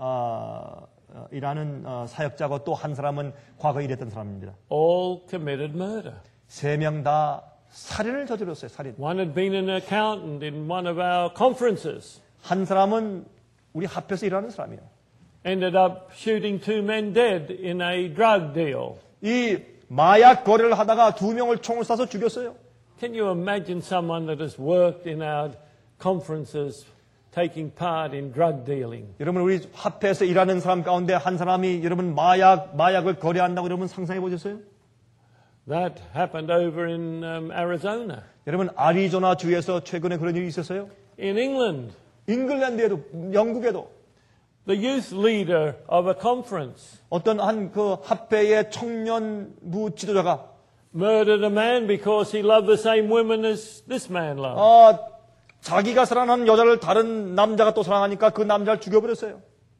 사역자고 또 한 사람은 과거에 일했던 사람입니다. All committed murder. 3명 다 살인을 저질렀어요. 살인. One had been an accountant in one of our conferences. 한 사람은 우리 합해서 일하는 사람이에요. Ended up shooting 2 men dead in a drug deal. 이 마약 거래를 하다가 2명을 총을 쏴서 죽였어요. Can you imagine someone that has worked in our conferences taking part in drug dealing? 여러분 우리 합해서 일하는 사람 가운데 한 사람이 여러분 마약을 거래한다고 여러분 상상해 보셨어요? That happened over in Arizona. 여러분 아리조나 주에서 최근에 그런 일이 있었어요? In England, 잉글랜드에도 영국에도 the youth leader of a conference 어떤 한 그 합회의 청년부 지도자가 murdered a man because he loved the same women as this man loved. 자기가 사랑하는 여자를 다른 남자가 또 사랑하니까 그 남자를 죽여버렸어요.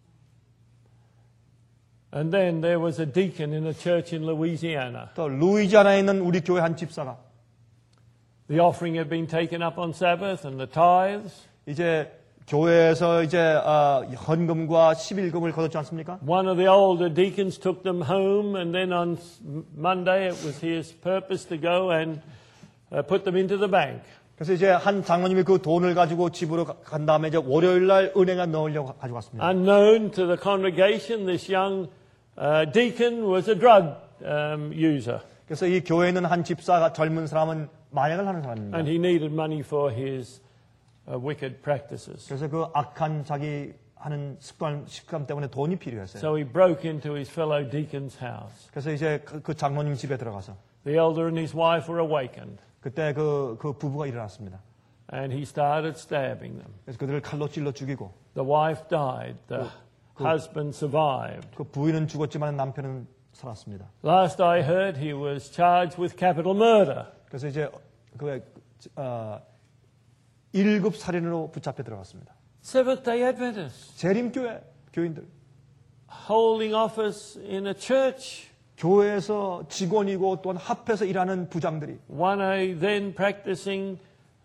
And then there was a deacon in a church in Louisiana. 또 루이지아나에 있는 우리 교회 한 집사가 The offering had been taken up on Sabbath and the tithes. 이제 교회에서 이제 헌금과 11금을 거뒀지 않습니까? One of the older deacons took them home, and then on Monday it was his purpose to go and put them into the bank. 그래서 이제 한 장로님이 그 돈을 가지고 집으로 간 다음에 이제 월요일 날 은행에 넣으려고 가져갔습니다. Unknown to the congregation, this young deacon was a drug user. 그래서 이 교회에 있는 한 집사가 젊은 사람은 마약을 하는 사람입니다. And he needed money for his wicked practices. 그래서 그 악한 자기 하는 습관 때문에 돈이 필요했어요. So he broke into his fellow deacon's house. 그래서 이제 그 장로님 집에 들어가서 The elder and his wife were awakened. 그때 그 부부가 일어났습니다. And he started stabbing them. 그래서 그들을 칼로 찔러 죽이고 The wife died. The husband survived. 그 부인은 죽었지만 남편은 살았습니다. Last I heard, he was charged with capital murder. 그래서 이제 1급 살인으로 붙잡혀 들어갔습니다. Seventh-day Adventists 재림교회 교인들, holding office in a church. 교회에서 직원이고 또한 합해서 일하는 부장들이, One a then practicing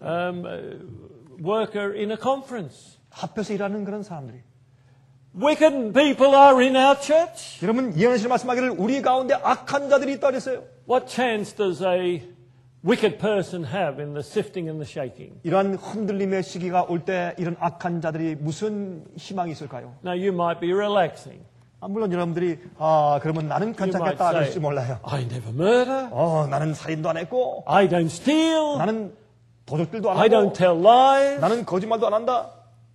worker in a conference. 합해서 일하는 그런 사람들이. Wicked people are in our church. 여러분, 예언하시는 말씀하기를 우리 가운데 악한 자들이 있다 그랬어요. What chance does a wicked person have in the sifting and the shaking? 이러한 흔들림의 시기가 올 때 이런 악한 자들이 무슨 희망이 있을까요? Now you might be relaxing. 물론 여러분들이 그러면 나는 You 괜찮겠다 might say, 하실지 몰라요. I never murder. 나는 살인도 안 했고, I don't steal. 나는 도적질도 안 I don't 하고, tell lies. 나는 거짓말도 안 한다.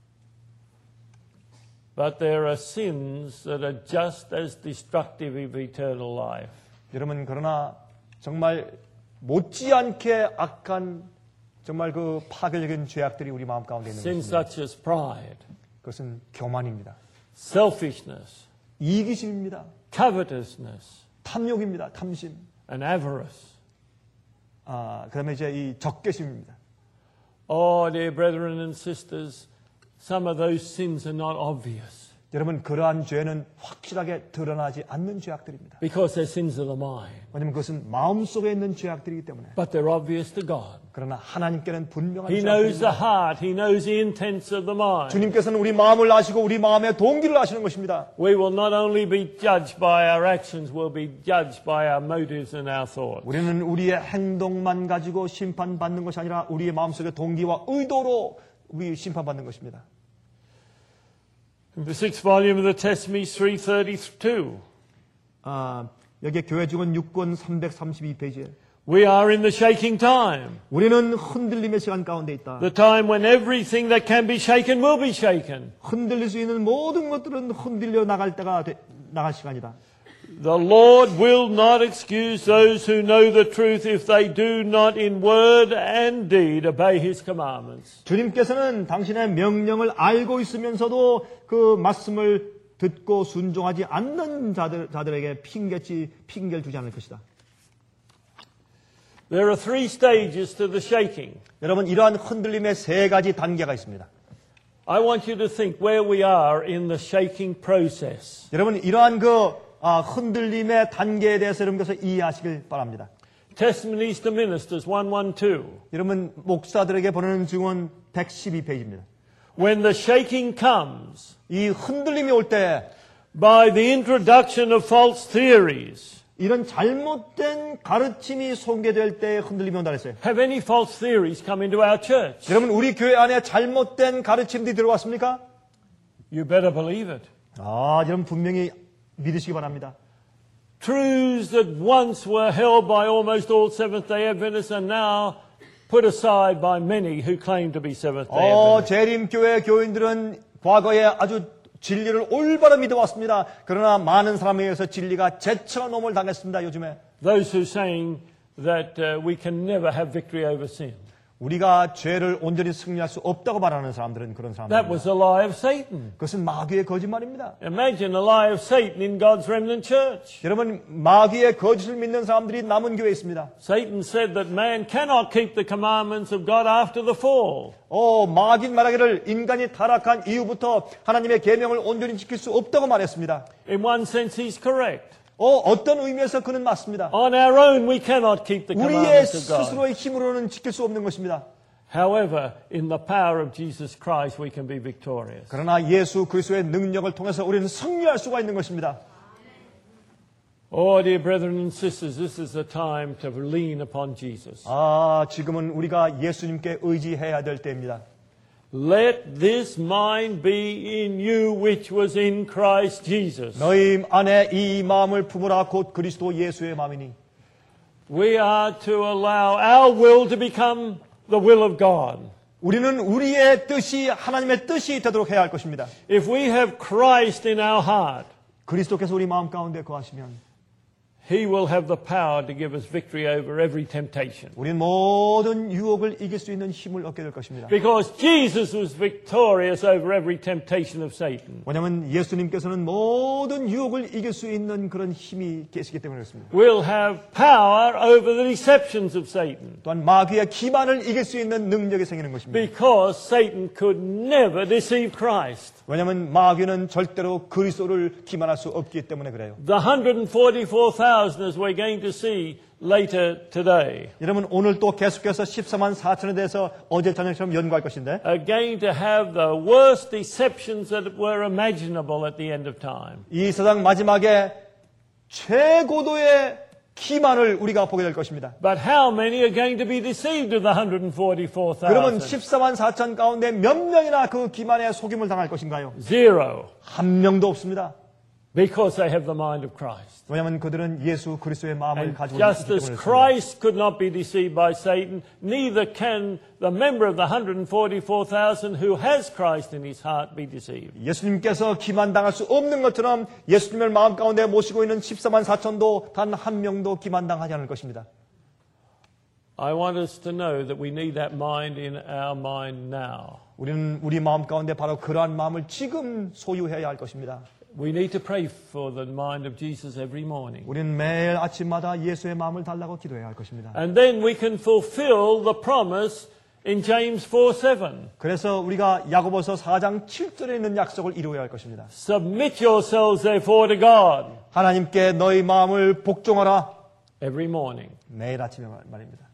But there are sins that are just as destructive of eternal life. 여러분, 그러나 정말 못지않게 악한 정말 그 파괴적인 죄악들이 우리 마음 가운데 있는 Sins 것입니다. such as pride, 그것은 교만입니다. selfishness, 이기심입니다. covetousness, 탐욕입니다. 탐심. and avarice. 그다음에 이제 이 적개심입니다. Oh, dear brethren and sisters, some of those sins are not obvious 여러분, 그러한 죄는 확실하게 드러나지 않는 죄악들입니다. because they're sins of the mind. 왜냐하면 그것은 마음속에 있는 죄악들이기 때문에. But they're obvious to God. 그러나 하나님께는 분명한 He knows the 죄악들입니다. heart. He knows the intents of the mind. 주님께서는 우리 마음을 아시고 우리 마음의 동기를 아시는 것입니다. We will not only be judged by our actions, we'll be judged by our motives and our thoughts. 우리는 우리의 행동만 가지고 심판받는 것이 아니라 우리의 마음속의 동기와 의도로 우리 심판받는 것입니다. In the sixth volume of the Testimony, 332. 여기에 교회 증언 6권 332페이지에 We are in the shaking time. 우리는 흔들림의 시간 가운데 있다. The time when everything that can be shaken will be shaken. 흔들릴 수 있는 모든 것들은 흔들려 나갈 때가 나갈 시간이다. The Lord will not excuse those who know the truth if they do not in word and deed obey His commandments. 주님께서는 당신의 명령을 알고 있으면서도 그 말씀을 듣고 순종하지 않는 자들에게 핑계를 주지 않을 것이다. There are three stages to the shaking. 여러분, 이러한 흔들림의 세 가지 단계가 있습니다. I want you to think where we are in the shaking process. 여러분, 이러한 흔들림의 단계에 대해서 여러분께서 이해하시길 바랍니다. Testimonies to Ministers 112. 여러분, 목사들에게 보내는 증언 112페이지입니다. When the shaking comes 이 흔들림이 올 때 by the introduction of false theories. 이런 잘못된 가르침이 소개될 때 흔들림이 온다 그랬어요. Have any false theories come into our church? 여러분, 우리 교회 안에 잘못된 가르침들이 들어왔습니까? You better believe it. 여러분 분명히 믿으시기 바랍니다. Truths that once were held by almost all Seventh-day Adventists are now put aside by many who claim to be Seventh-day Adventists. 재림교회 교인들은 과거에 아주 진리를 올바로 믿어왔습니다. 그러나 많은 사람에 의해서 진리가 제쳐놓음을 당했습니다. 요즘에 Those who saying that we can never have victory over sin. 우리가 죄를 온전히 승리할 수 없다고 말하는 사람들은 그런 That was 사람들입니다. a lie of Satan. 그것은 마귀의 거짓말입니다. Imagine a lie of Satan in God's remnant church. 여러분, 마귀의 거짓을 믿는 사람들이 남은 교회에 있습니다. Satan said that man cannot keep the commandments of God after the fall. 마귀는 말하기를 인간이 타락한 이후부터 하나님의 계명을 온전히 지킬 수 없다고 말했습니다. In one sense, he's correct. 어떤 의미에서 그는 맞습니다. On our own, we cannot keep the 우리의 commandments of God. 스스로의 힘으로는 지킬 수 없는 것입니다. However, in the power of Jesus Christ, we can be victorious. 그러나 예수 그리스도의 능력을 통해서 우리는 승리할 수가 있는 것입니다. Oh, dear brethren and sisters, this is the time to lean upon Jesus. 지금은 우리가 예수님께 의지해야 될 때입니다. Let this mind be in you which was in Christ Jesus. 너희 안에 이 마음을 품으라 곧 그리스도 예수의 마음이니. We are to allow our will to become the will of God. 우리는 우리의 뜻이 하나님의 뜻이 되도록 해야 할 것입니다. If we have Christ in our heart, 그리스도께서 우리 마음 가운데 거하시면 He will have the power to give us victory over every temptation. 우리는 모든 유혹을 이길 수 있는 힘을 얻게 될 것입니다. Because Jesus was victorious over every temptation of Satan. 왜냐하면 예수님께서는 모든 유혹을 이길 수 있는 그런 힘이 계시기 때문에 그렇습니다. We'll have power over the deceptions of Satan. 또한 마귀의 기만을 이길 수 있는 능력이 생기는 것입니다. Because Satan could never deceive Christ. 왜냐하면 마귀는 절대로 그리스도를 기만할 수 없기 때문에 그래요. The 144,000 as we're going to see later today 여러분 오늘 또 계속해서 14만 4천에 대해서 어제 저녁처럼 연구할 것인데 are going to have the worst deceptions that were imaginable at the end of time. 이 세상 마지막에 최고도의 기만을 우리가 보게 될 것입니다. But how many are going to be deceived of the 144,000? 그러면 14만 4천 가운데 몇 명이나 그 기만에 속임을 당할 것인가요? Zero. 한 명도 없습니다. Because they have the mind of Christ. 왜냐하면 그들은 예수 그리스도의 마음을 And 가지고 just 있기 as 때문에 Christ could not be deceived by Satan, neither can the member of the 144,000 who has Christ in his heart be deceived. 예수님께서 기만당할 수 없는 것처럼 예수님을 마음 가운데 모시고 있는 14만 4천도 단 한 명도 기만당하지 않을 것입니다. I want us to know that we need that mind in our mind now. 우리는 우리 마음 가운데 바로 그러한 마음을 지금 소유해야 할 것입니다. We need to pray for the mind of Jesus every morning. 우리는 매일 아침마다 예수의 마음을 달라고 기도해야 할 것입니다. And then we can fulfill the promise in James 4:7. 그래서 우리가 야고보서 4장 7절에 있는 약속을 이루어야 할 것입니다. Submit yourselves therefore to God. 하나님께 너희 마음을 복종하라. Every morning. 매일 아침에 말입니다.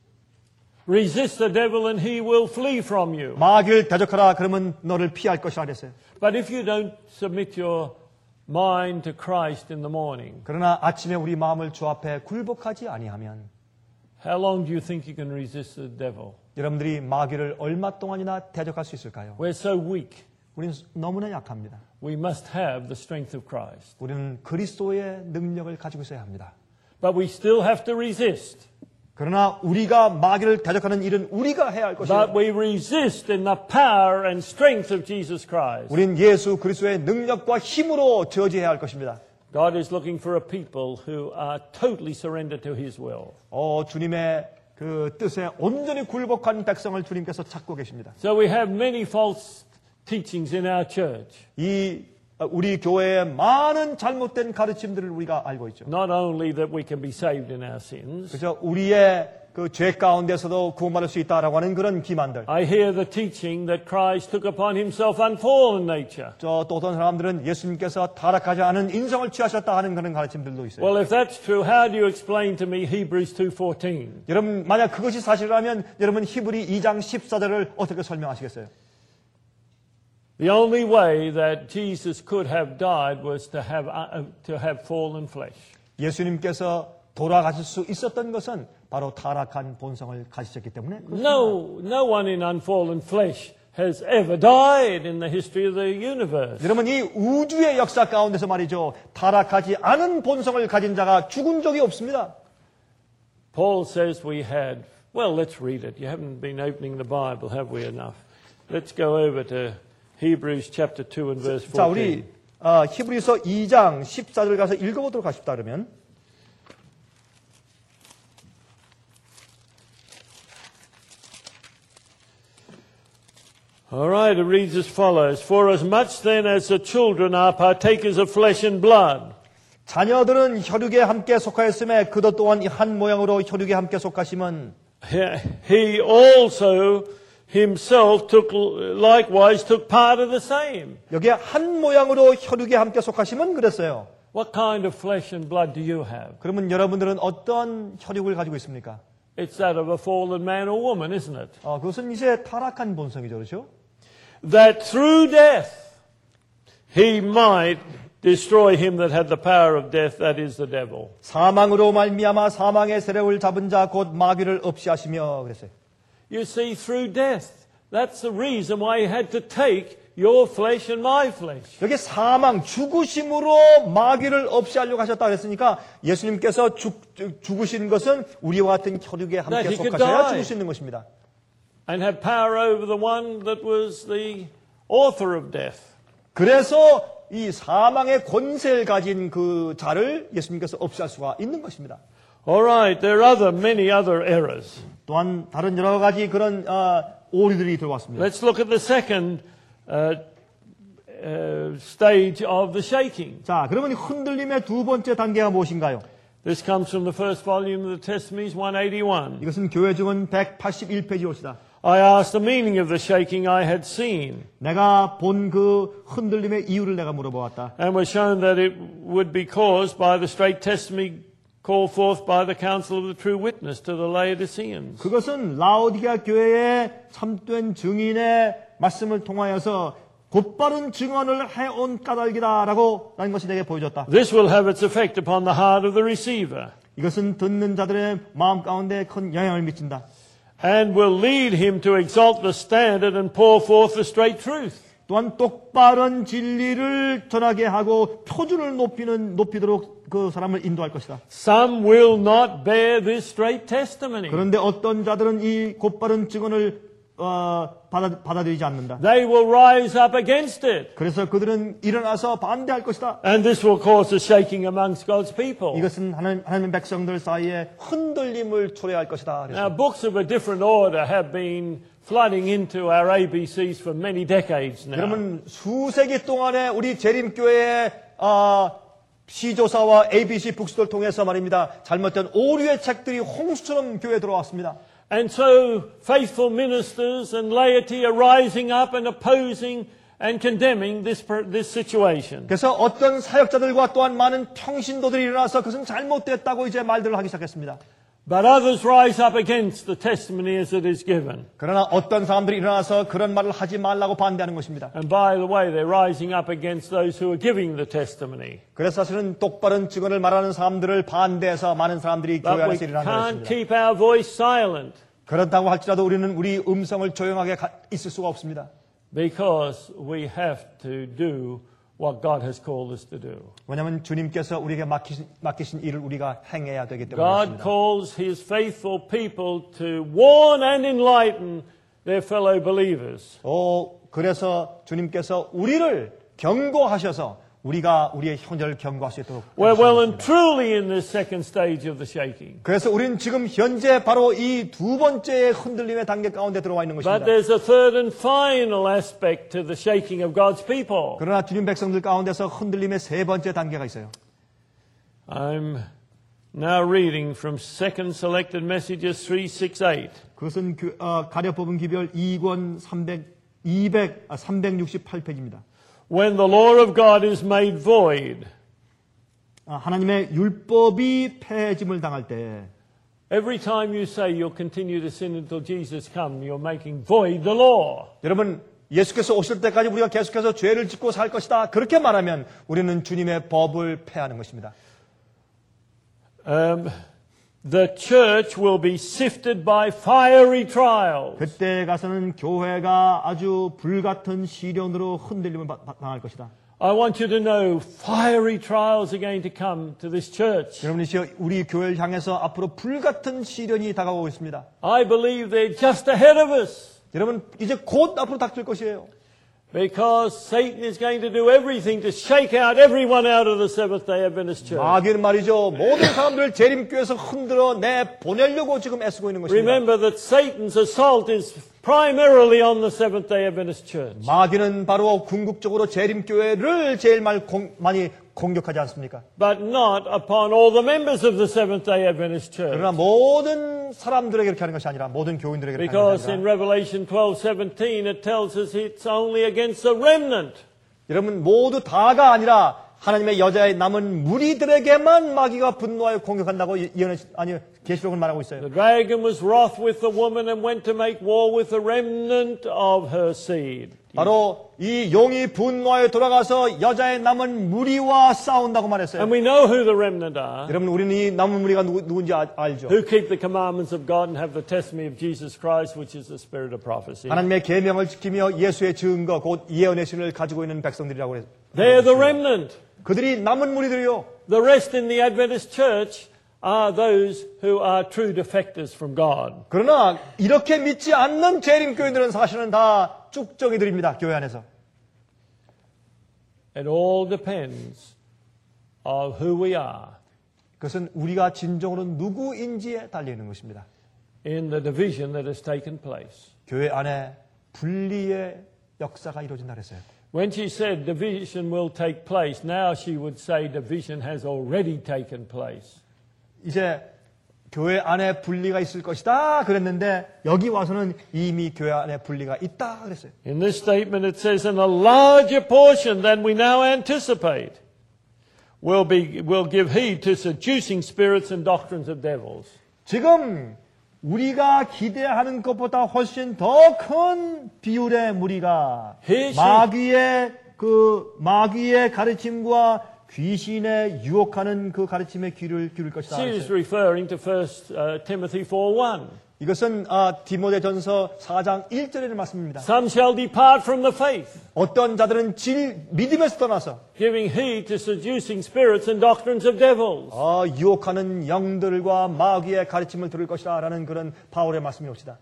Resist the devil and he will flee from you. 마귀를 대적하라. 그러면 너를 피할 것이라 그랬어요. But if you don't submit your mind to Christ in the morning, 그러나 아침에 우리 마음을 주 앞에 굴복하지 아니하면 how long do you think you can resist the devil? 여러분들이 마귀를 얼마 동안이나 대적할 수 있을까요? We're so weak. 우리는 너무나 약합니다. We must have the strength of Christ. 우리는 그리스도의 능력을 가지고 있어야 합니다. But we still have to resist. 그러나 우리가 마귀를 대적하는 일은 우리가 해야 할 것입니다. But we resist in the power and strength of Jesus Christ. 우린 예수 그리스도의 능력과 힘으로 저지해야 할 것입니다. God is looking for a people who are totally surrendered to His will. 주님의 그 뜻에 온전히 굴복한 백성을 주님께서 찾고 계십니다. So we have many false teachings in our church. 우리 교회에 많은 잘못된 가르침들을 우리가 알고 있죠. Not only that we can be saved in our sins. 그래서 우리의 그 죄 가운데서도 구원받을 수 있다라고 하는 그런 기만들. I hear the teaching that Christ took upon himself unfallen nature. 또 어떤 사람들은 예수님께서 타락하지 않은 인성을 취하셨다 하는 그런 가르침들도 있어요. Well, if that's true, how do you explain to me Hebrews 2:14? 여러분 만약 그것이 사실이라면 여러분 히브리 2장 14절을 어떻게 설명하시겠어요? The only way that Jesus could have died was to have fallen flesh. 예수님께서 돌아가실 수 있었던 것은 바로 타락한 본성을 가지셨기 때문에 No one in unfallen flesh has ever died in the history of the universe. 여러분 이 우주의 역사 가운데서 말이죠. 타락하지 않은 본성을 가진 자가 죽은 적이 없습니다. Paul says we had. Well, let's read it. You haven't been opening the Bible, have we enough? Let's go over to Hebrews chapter 2 and verse 14. 자, 우리 히브리서 2장 14절 가서 읽어보도록 하십다 그러면. All right, it reads as follows. For as much then as the children are partakers of flesh and blood. 자녀들은 혈육에 함께 속하였음에 그도 또한 한 모양으로 혈육에 함께 속하심은 He also himself likewise took part of the same. 여기에 한 모양으로 혈육에 함께 속하심은 그랬어요. What kind of flesh and blood do you have? 그러면 여러분들은 어떤 혈육을 가지고 있습니까? It's that of a fallen man or woman, isn't it? 그것은 이제 타락한 본성이죠, 그렇죠? That through death he might destroy him that had the power of death, that is the devil. 사망으로 말미암아 사망의 세력을 잡은 자 곧 마귀를 없이 하시며 그랬어요. You see, through death. That's the reason why he had to take your flesh and my flesh. 여기 사망, 죽으심으로 마귀를 없이 하려고 하셨다 그랬으니까 예수님께서 죽으신 것은 우리와 같은 혈육에 함께 속하셔야 죽을 수 있는 것입니다. And have power over the one that was the author of death. 그래서 이 사망의 권세를 가진 그 자를 예수님께서 없애할 수가 있는 것입니다. All right, there are many other errors. 또한 다른 여러 가지 그런 오류들이 들어왔습니다. Let's look at the second stage of the shaking. 자, 그러면 흔들림의 두 번째 단계가 무엇인가요? This comes from the first volume of the Testimonies, 181. 이것은 교회 증언 181페이지입니다. I asked the meaning of the shaking I had seen, 내가 본 그 흔들림의 이유를 내가 물어보았다. and was shown that it would be caused by the straight testimony called forth by the council of the true witness to the Laodiceans. 그것은 라오디게아 교회의 참된 증인의 말씀을 통하여서 곧바른 증언을 해온 까닭이다라고 라는 것이 내게 보여줬다. This will have its effect upon the heart of the receiver, 이것은 듣는 자들의 마음 가운데 큰 영향을 미친다. and will lead him to exalt the standard and pour forth the straight truth. 또한 똑바른 진리를 전하게 하고 표준을 높이도록 그 사람을 인도할 것이다. Some will not bear this straight testimony. 그런데 어떤 자들은 이 곧바른 증언을 받아들이지 않는다. They will rise up against it. 그래서 그들은 일어나서 반대할 것이다. And this will cause a shaking amongst God's people. 이것은 하나님의 백성들 사이에 흔들림을 초래할 것이다. 그래서. Now, books of a different order have been flooding into our ABCs for many decades now. 그러면 수세기 동안에 우리 재림교회의 시조사와 ABC 북스를 통해서 말입니다. 잘못된 오류의 책들이 홍수처럼 교회에 들어왔습니다. And so faithful ministers and laity are rising up and opposing and condemning this situation. 그래서 어떤 사역자들과 또한 많은 평신도들이 일어나서 그것은 잘못됐다고 이제 말들을 하기 시작했습니다. But others rise up against the testimony as it is given. 그러나 어떤 사람들이 일어나서 그런 말을 하지 말라고 반대하는 것입니다. And by the way, they're rising up against those who are giving the testimony. 그래서 사실은 똑바른 증언을 말하는 사람들을 반대해서 많은 사람들이 교회 But we 안에서 일어나는 can't 것입니다. keep our voice silent 그렇다고 할지라도 우리는 우리 음성을 조용하게 있을 수가 없습니다. because we have to do what God has called us to do. 왜냐하면 주님께서 우리에게 맡기신 일을 우리가 행해야 되기 때문에 God 그렇습니다. calls His faithful people to warn and enlighten their fellow believers. 그래서 주님께서 우리를 경고하셔서 우리가 우리의 형제를 경고할 수 있도록 We're well and truly in this second stage of the shaking. 그래서 우리는 지금 현재 바로 이 두 번째의 흔들림의 단계 가운데 들어와 있는 But 것입니다. there's a third and final aspect to the shaking of God's people. 그러나 주님 백성들 가운데서 흔들림의 세 번째 단계가 있어요. I'm now reading from Second Selected Messages 368. 그것은 가려 뽑은 기별 2권 368페이지입니다. When the law of God is made void, 하나님의 율법이 폐해짐을 당할 때 every time you say you'll continue to sin until Jesus comes, you're making void the law. 여러분 예수께서 오실 때까지 우리가 계속해서 죄를 짓고 살 것이다. 그렇게 말하면 우리는 주님의 법을 폐하는 것입니다. The church will be sifted by fiery trials. 그때 가서는 교회가 아주 불같은 시련으로 흔들림을 당할 것이다. I want you to know fiery trials are going to come to this church. 여러분이 우리 교회를 향해서 앞으로 불같은 시련이 다가오고 있습니다. I believe they're just ahead of us. 여러분 이제 곧 앞으로 닥칠 것이에요. Because Satan is going to do everything to shake out everyone out of the Seventh-day Adventist church. 마귀는 말이죠. 모든 사람들을 재림교회에서 흔들어 보내려고 지금 애쓰고 있는 것입니다. Remember that Satan's assault is primarily on the Seventh-day Adventist church. 마귀는 바로 궁극적으로 재림교회를 제일 많이 공격하지 않습니까? But not upon all the members of the Seventh-day Adventist church. 그러나 모든 사람들에게 그렇게 하는 것이 아니라 모든 교인들에게 그렇게 하는 Because 것이 in 아니라 Revelation 12:17 it tells us it's only against the remnant. 여러분 모두 다가 아니라 하나님의 여자의 남은 무리들에게만 마귀가 분노하여 공격한다고 계시록은 말하고 있어요. The dragon was wroth with the woman and went to make war with the remnant of her seed. 바로 이 용이 분노하여 돌아가서 여자의 남은 무리와 싸운다고 말했어요. And we know who the remnant are. 여러분 우리는 이 남은 무리가 누군지 알죠. Who keep the commandments of God and have the testimony of Jesus Christ, which is the spirit of prophecy. 하나님의 계명을 지키며 예수의 증거 곧 예언의 신을 가지고 있는 백성들이라고 해요. They're the remnant. 그들이 남은 무리들이요. The rest in the Adventist church are those who are true defectors from God. 그러나 이렇게 믿지 않는 재림교인들은 사실은 다 쭉정이들입니다. 교회 안에서. It all depends on who we are 그것은 우리가 진정으로 누구인지에 달려 있는 것입니다. in the division that has taken place. 교회 안에 분리의 역사가 이루어진다 그랬어요. When she said division will take place, now she would say division has already taken place. 이제 교회 안에 분리가 있을 것이다 그랬는데 여기 와서는 이미 교회 안에 분리가 있다 그랬어요. In this statement it says, and a larger portion than we now anticipate will give heed to seducing spirits and doctrines of devils. 지금 우리가 기대하는 것보다 훨씬 더 큰 비율의 무리가 마귀의 가르침과 귀신의 유혹하는 그 가르침에 귀를 기울일 것이다. She is referring to 1 Timothy 4:1. 이것은 디모데전서 4장 1절의 말씀입니다. Some shall depart from the faith, 어떤 자들은 믿음에서 떠나서 giving heed to seducing spirits and doctrines of devils. 유혹하는 영들과 마귀의 가르침을 들을 것이라는 그런 바울의 말씀이 옵시다.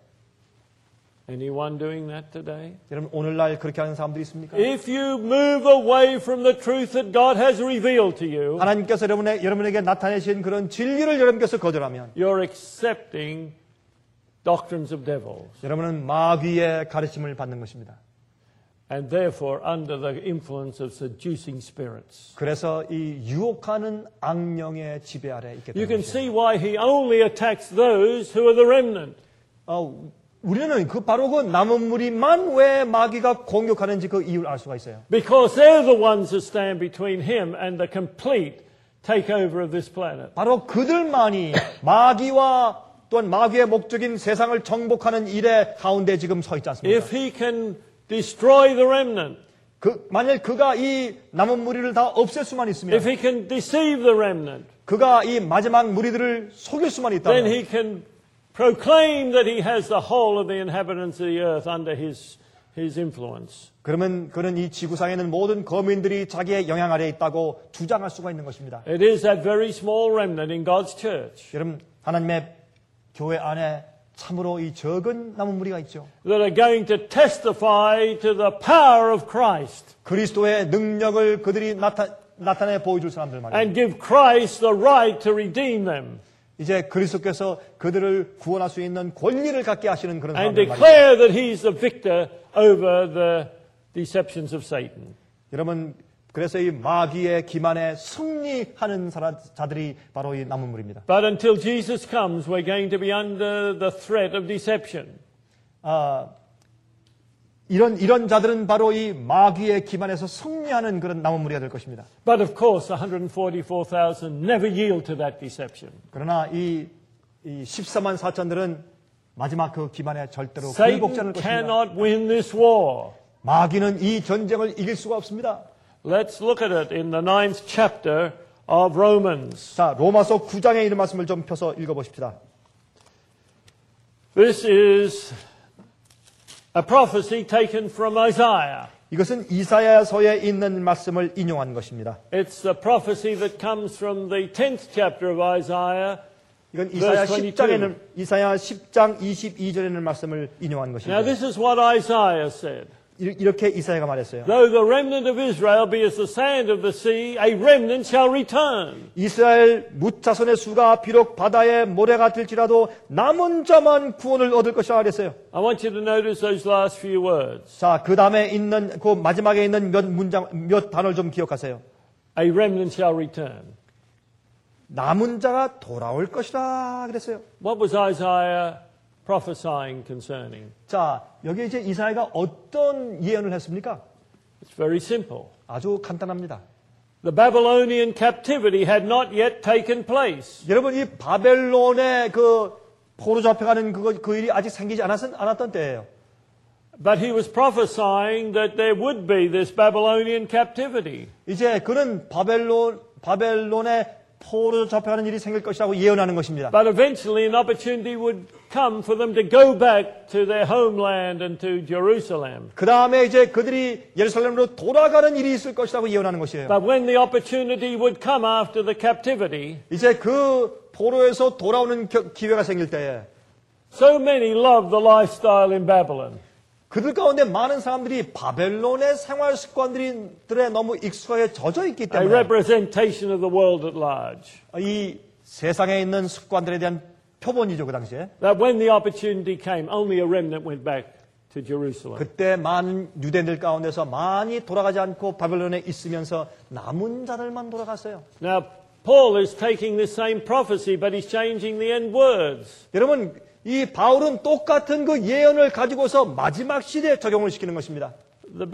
Anyone doing that today? 여러분 오늘날 그렇게 하는 사람들이 있습니까? If you move away from the truth that God has revealed to you, 하나님께서 여러분에게 나타내신 그런 진리를 여러분께서 거절하면 you're accepting doctrines of devils. 여러분은 마귀의 가르침을 받는 것입니다. And therefore under the influence of seducing spirits. 그래서 이 유혹하는 악령의 지배 아래 있게 You 되는 can 것이죠. see why he only attacks those who are the remnant. 우리는 바로 그 남은 무리만 왜 마귀가 공격하는지 그 이유를 알 수가 있어요. Because they're the ones that stand between him and the complete takeover of this planet. 바로 그들만이 마귀와 또한 마귀의 목적인 세상을 정복하는 일의 가운데 지금 서 있지 않습니까? If he can destroy the remnant, 만약 그가 이 남은 무리를 다 없앨 수만 있으면, if he can deceive the remnant, 그가 이 마지막 무리들을 속일 수만 then 있다면, he can proclaim that he has the whole of the inhabitants of the earth under his influence. 그러면 그는 이 지구상에 있는 모든 거민들이 자기의 영향 아래에 있다고 주장할 수가 있는 것입니다. It is that very small remnant in God's church 여러분, 하나님의 교회 안에 참으로 이 적은 남은 무리가 있죠. that are going to testify to the power of Christ 그리스도의 능력을 그들이 나타내 보여줄 사람들 말이에요. and give Christ the right to redeem them 이제 그리스도께서 그들을 구원할 수 있는 권리를 갖게 하시는 그런 and 사람들 말이에요. declare that he's the victor over the deceptions of Satan. 여러분, 그래서 이 마귀의 기만에 승리하는 자들이 바로 이 남은 무리입니다. But until Jesus comes, we're going to be under the threat of deception. 이런 자들은 바로 이 마귀의 기만에서 승리하는 그런 남은 무리가 될 것입니다. But of course, 144,000 never yield to that deception. 그러나 이 14만 4천들은 마지막 그 기만에 절대로 Satan 굴복지 않을 것입니다. cannot win this war. 마귀는 이 전쟁을 이길 수가 없습니다. Let's look at it in the 9th chapter of Romans. 자, 로마서 9장에 이런 말씀을 좀 펴서 읽어보십시다. This is a prophecy taken from Isaiah. 이것은 이사야서에 있는 말씀을 인용한 것입니다. It's a prophecy that comes from the 10th chapter of Isaiah. 이건 이사야 Verse 10장 22절에는 말씀을 인용한 Now 것입니다. this is what Isaiah said. 이렇게 이사야가 말했어요. Though the remnant of Israel be as the sand of the sea, a remnant shall return. 이스라엘 뭇자손의 수가 비록 바다의 모래가 될지라도 남은 자만 구원을 얻을 것이라 그랬어요. I want you to notice those last few words. 자, 그 다음에 있는 그 마지막에 있는 몇 단어를 좀 기억하세요. A remnant shall return. 남은 자가 돌아올 것이라 그랬어요. What was Isaiah prophesying concerning? 자, 여기 이제 이사야가 어떤 예언을 했습니까? It's very simple. 아주 간단합니다. The Babylonian captivity had not yet taken place. 여러분, 이 바벨론의 그 포로 잡혀가는 그 일이 아직 생기지 않았던 때예요. But he was prophesying that there would be this Babylonian captivity. 이제 그는 바벨론의 포로 잡혀가는 일이 생길 것이라고 예언하는 것입니다. But eventually an opportunity would come for them to go back to their homeland and to Jerusalem. 그 다음에 이제 그들이 예루살렘으로 돌아가는 일이 있을 것이라고 예언하는 것이에요. But when the opportunity would come after the captivity, 이제 그 포로에서 돌아오는 기회가 생길 때에 so many loved the lifestyle in Babylon. 그들 가운데 많은 사람들이 바벨론의 생활 습관들에 너무 익숙하게 젖어 있기 A 때문에 representation of the world at large. 이 세상에 있는 습관들에 대한 표본이죠, 그 당시에. That when the opportunity came, only a remnant went back to Jerusalem. 그때 많은 유대인들 가운데서 많이 돌아가지 않고 바벨론에 있으면서 남은 자들만 돌아갔어요. Now, Paul is taking this same prophecy, but he's changing the end words. 여러분, 이 바울은 똑같은 그 예언을 가지고서 마지막 시대에 적용을 시키는 것입니다. The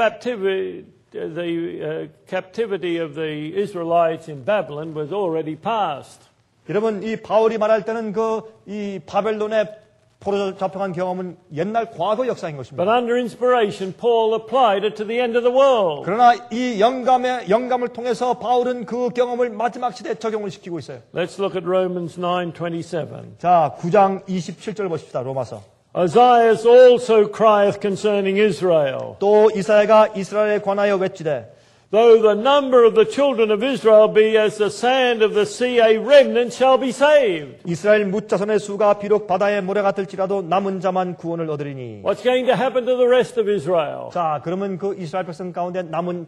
captivity of the Israelites in Babylon was already past. 여러분, 이 바울이 말할 때는 이 바벨론에 포로 잡혀간 경험은 옛날 과거 역사인 But 것입니다. under inspiration, Paul applied it to the end of the world. 그러나 이 영감을 통해서 바울은 그 경험을 마지막 시대에 적용을 시키고 있어요. Let's look at Romans 9:27. 자, 9장 27절 보십시다. 로마서. Isaiah also crieth concerning Israel. 또 이사야가 이스라엘에 관하여 외치되 Though the number of the children of Israel be as the sand of the sea, a remnant shall be saved. 이스라엘 뭇자손의 수가 비록 바다의 모래 같을지라도 남은 자만 구원을 얻으리니. What's going to happen to the rest of Israel? 자, 그러면 그 이스라엘 백성 가운데 남은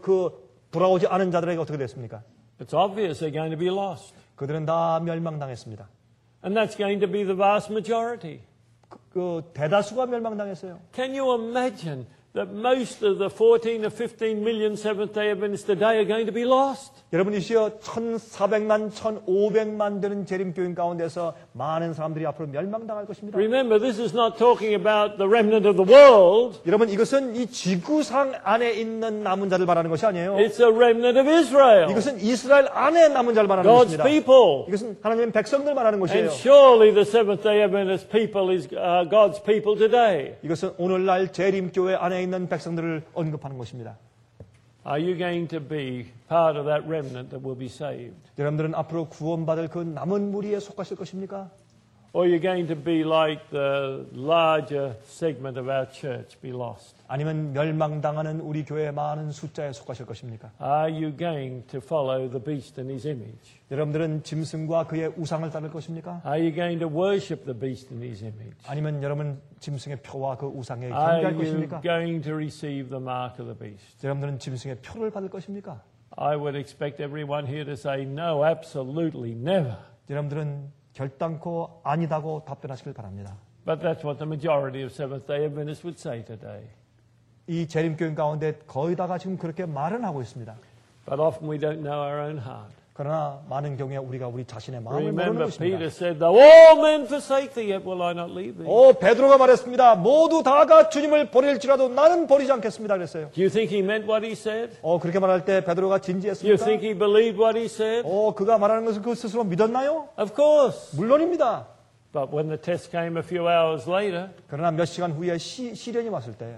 돌아오지 않은 자들에게 어떻게 됐습니까? It's obvious they're going to be lost. 그들은 다 멸망당했습니다. And that's going to be the vast majority. 그 대다수가 멸망당했어요. Can you imagine that most of the 14 or 15 million Seventh-day Adventists today are going to be lost? 여러분이시여 1,400만, 1,500만 되는 재림교인 가운데서 많은 사람들이 앞으로 멸망당할 것입니다. Remember, this is not talking about the remnant of the world. 여러분 이것은 이 지구상 안에 있는 남은 자를 말하는 것이 아니에요. It's a remnant of Israel, 이것은 이스라엘 안에 남은 자를 말하는 God's 것입니다. people. 이것은 하나님의 백성들 말하는 것이에요. And surely the Seventh-day Adventist people is God's people today. 이것은 오늘날 재림교회 안에 있는 백성들을 언급하는 것입니다. Are you going to be part of that remnant that will be saved? 여러분들은 앞으로 구원받을 그 남은 무리에 속하실 것입니까? Or you're going to be like the larger segment of our church, be lost? 아니면 멸망당하는 우리 교회의 많은 숫자에 속하실 것입니까? Are you going to follow the beast and his image? 여러분들은 짐승과 그의 우상을 따를 것입니까? Are you going to worship the beast and his image? 아니면 여러분 짐승의 표와 그 우상에 Are 경배할 you 것입니까? going to receive the mark of the beast? 여러분들은 짐승의 표를 받을 것입니까? I would expect everyone here to say no, absolutely never. 여러분들은 결단코 아니다고 답변하시길 바랍니다. But that's what the majority of Seventh-day Adventists would say today. 이 재림교인 가운데 거의 다가 지금 그렇게 말은 하고 있습니다. But often we don't know our own heart. 그러나 많은 경우에 우리가 우리 자신의 마음을 모르는 Remember, 것입니다. Peter said, though all men forsake thee, yet will I not leave thee. 베드로가 말했습니다. 모두 다가 주님을 버릴지라도 나는 버리지 않겠습니다. 그랬어요. Do you think he meant what he said? 그렇게 말할 때 베드로가 Do you 진지했습니까? think he believed what he said? 그가 말하는 것을 그 스스로 믿었나요? Of course. 물론입니다. But when the test came a few hours later, 그러나 몇 시간 후에 시련이 왔을 때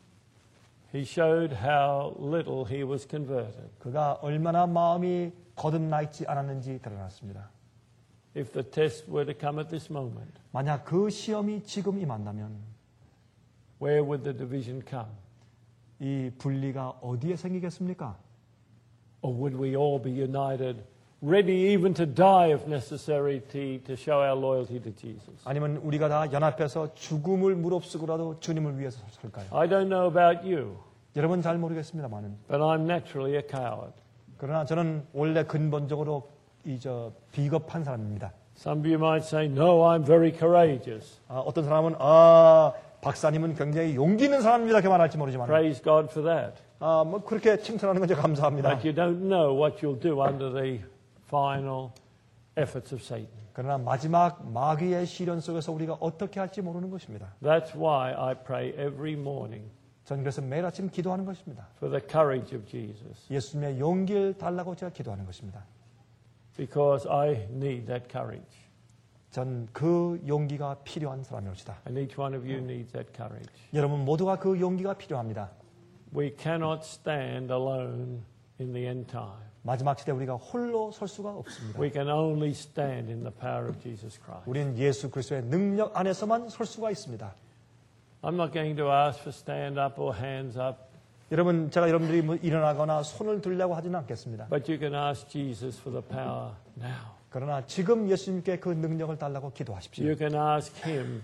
he showed how little he was converted. 그가 얼마나 마음이 거듭나 있지 않았는지 드러났습니다. If the test were to come at this moment, 만약 그 시험이 지금 임한다면 where would the division come? 이 분리가 어디에 생기겠습니까? Or would we all be united, ready even to die if necessary to show our loyalty to Jesus? 아니면 우리가 다 연합해서 죽음을 무릅쓰고라도 주님을 위해서 설까요? I don't know about you, 여러분 잘 모르겠습니다만은 but I'm naturally a coward. 그러나 저는 원래 근본적으로 비겁한 사람입니다. Some of you might say, no, I'm very courageous. 어떤 사람은 박사님은 굉장히 용기 있는 사람입니다. 이렇게 말할지 모르지만 Praise God for that. 뭐 그렇게 칭찬하는 건 제가 감사합니다. But you don't know what you'll do under the final efforts of Satan. 그러나 마지막 마귀의 시련 속에서 우리가 어떻게 할지 모르는 것입니다. That's why I pray every morning 전 그래서 매일 아침 기도하는 것입니다. for the courage of Jesus. 예수님의 용기를 달라고 제가 기도하는 것입니다. Because I need that courage. 전 그 용기가 필요한 사람이옵시다. And each one of you needs that courage. 여러분 모두가 그 용기가 필요합니다. We cannot stand alone in the end time. 마지막 시대 우리가 홀로 설 수가 없습니다. We can only stand in the power of Jesus Christ. 우리는 예수 그리스도의 능력 안에서만 설 수가 있습니다. I'm not going to ask for stand up or hands up, 여러분 제가 여러분들이 일어나거나 손을 들려고 하지는 않겠습니다. but you can ask Jesus for the power now. 그러나 지금 예수님께 그 능력을 달라고 기도하십시오. You can ask Him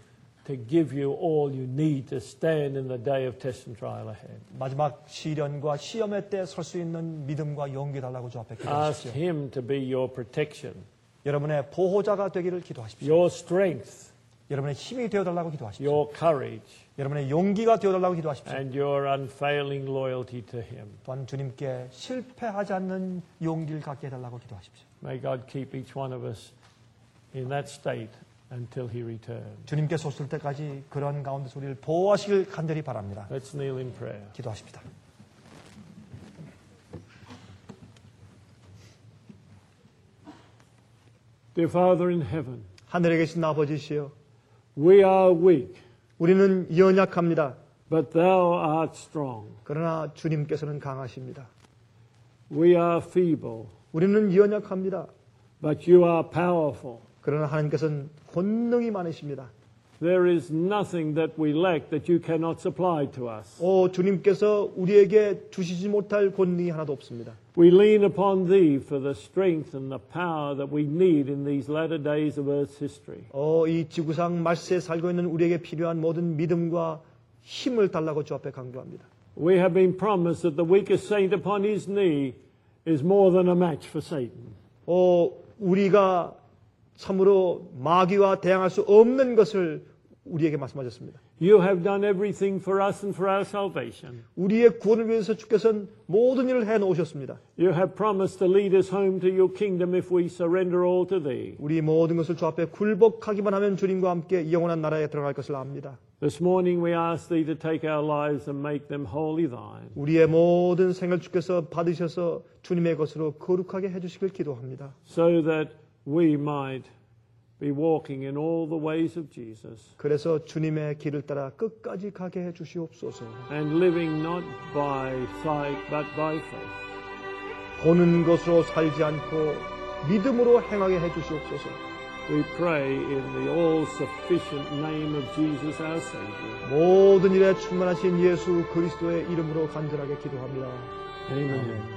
to give you all you need to stand in the day of test and trial ahead. 마지막 시련과 시험의 때 설 수 있는 믿음과 용기 달라고 주 앞에 기도하십시오. Ask Him to be your protection, 여러분의 보호자가 되기를 기도하십시오. your strength, 여러분의 힘이 되어달라고 기도하십시오. your courage, 여러분의 용기가 되어달라고 기도하십시오. and your unfailing loyalty to Him. 또한 주님께 실패하지 않는 용기를 갖게 해달라고 기도하십시오. May God keep each one of us in that state until He returns. 주님께서 오실 때까지 그런 가운데서 우리를 보호하시길 간절히 바랍니다. Let's kneel in prayer. 기도하십니다. Dear Father in heaven, 하늘에 계신 아버지시여, we are weak, 우리는 연약합니다. but Thou art strong. 그러나 주님께서는 강하십니다. We are feeble, 우리는 연약합니다. but You are powerful. 그러나 하나님께서는 권능이 많으십니다. There is nothing that we lack that You cannot supply to us. 주님께서 우리에게 주시지 못할 권능이 하나도 없습니다. We lean upon Thee for the strength and the power that we need in these latter days of Earth's history. 이 지구상 말세에 살고 있는 우리에게 필요한 모든 믿음과 힘을 달라고 주 앞에 강구합니다. We have been promised that the weakest saint upon his knee is more than a match for Satan. 우리가 참으로 마귀와 대항할 수 없는 것을 우리에게 말씀하셨습니다. You have done everything for us and for our salvation. 우리의 구원을 위해서 주께서는 모든 일을 해놓으셨습니다. You have promised to lead us home to Your kingdom if we surrender all to Thee. 우리 모든 것을 주 앞에 굴복하기만 하면 주님과 함께 영원한 나라에 들어갈 것을 압니다. This morning we ask Thee to take our lives and make them wholly Thine. 우리의 모든 생을 주께서 받으셔서 주님의 것으로 거룩하게 해주시길 기도합니다. So that we might be walking in all the ways of Jesus. 그래서 주님의 길을 따라 끝까지 가게 해 주시옵소서. And living not by sight but by faith. 보는 것으로 살지 않고 믿음으로 행하게 해 주시옵소서. We pray in the all-sufficient name of Jesus our Savior. 모든 일에 충만하신 예수 그리스도의 이름으로 간절하게 기도합니다. Amen.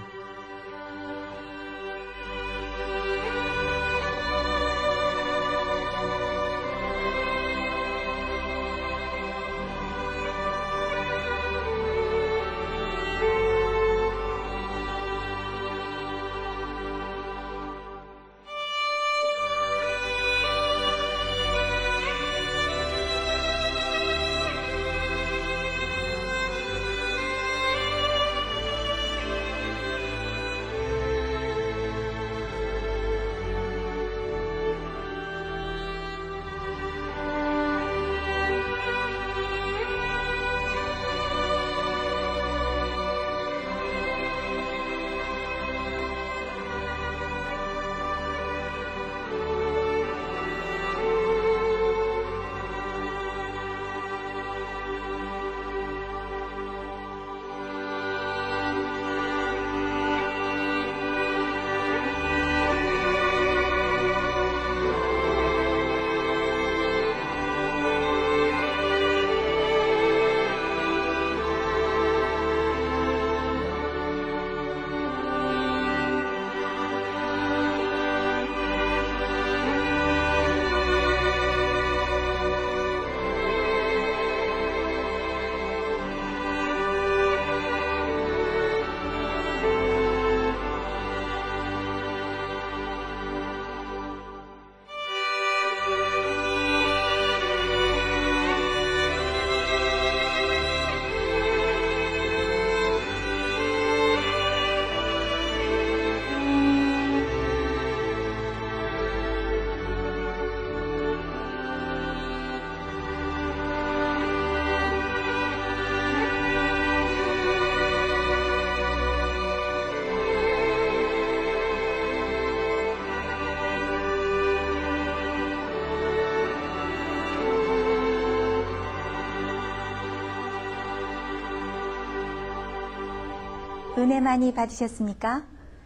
은혜 많이 받으셨습니까?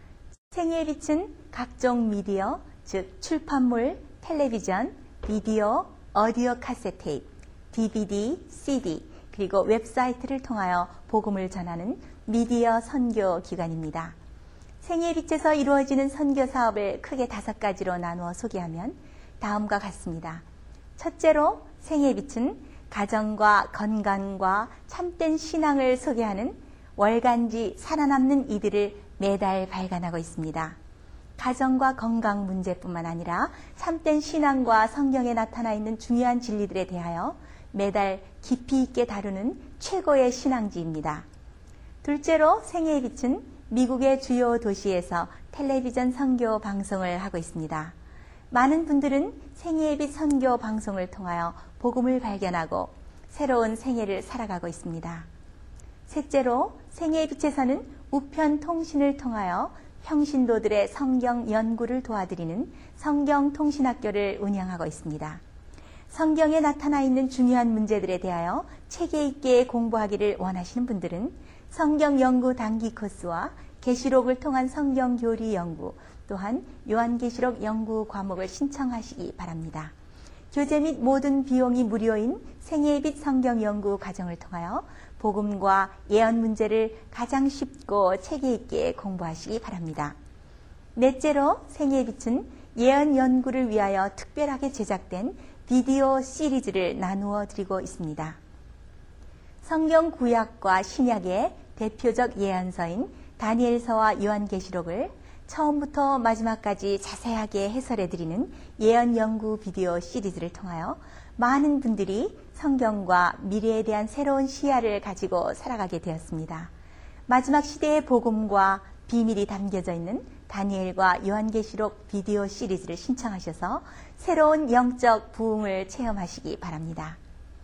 생애에 비춘 각종 미디어, 즉 출판물, 텔레비전, 비디오, 오디오 카세트 테이프, DVD, CD, 그리고 웹사이트를 통하여 복음을 전하는 미디어 선교 기관입니다. 생애의 빛에서 이루어지는 선교 사업을 크게 5가지로 나누어 소개하면 다음과 같습니다. 첫째로 생애빛은 가정과 건강과 참된 신앙을 소개하는 월간지 살아남는 이들을 매달 발간하고 있습니다. 가정과 건강 문제뿐만 아니라 참된 신앙과 성경에 나타나 있는 중요한 진리들에 대하여 매달 깊이 있게 다루는 최고의 신앙지입니다. 둘째로 생애의 빛은 미국의 주요 도시에서 텔레비전 선교 방송을 하고 있습니다. 많은 분들은 생애의 빛 선교 방송을 통하여 복음을 발견하고 새로운 생애를 살아가고 있습니다. 셋째로 생애의 빛에서는 우편 통신을 통하여 평신도들의 성경 연구를 도와드리는 성경통신학교를 운영하고 있습니다. 성경에 나타나 있는 중요한 문제들에 대하여 체계 있게 공부하기를 원하시는 분들은 성경 연구 단기 코스와 계시록을 통한 성경 교리 연구, 또한 요한계시록 연구 과목을 신청하시기 바랍니다. 교재 및 모든 비용이 무료인 생애의 빛 성경 연구 과정을 통하여 복음과 예언 문제를 가장 쉽고 체계 있게 공부하시기 바랍니다. 넷째로 생애의 빛은 예언 연구를 위하여 특별하게 제작된 비디오 시리즈를 나누어 드리고 있습니다. 성경 구약과 신약의 대표적 예언서인 다니엘서와 요한계시록을 처음부터 마지막까지 자세하게 해설해 드리는 예언 연구 비디오 시리즈를 통하여 많은 분들이 성경과 미래에 대한 새로운 시야를 가지고 살아가게 되었습니다. 마지막 시대의 복음과 비밀이 담겨져 있는 다니엘과 요한계시록 비디오 시리즈를 신청하셔서 새로운 영적 부흥을 체험하시기 바랍니다.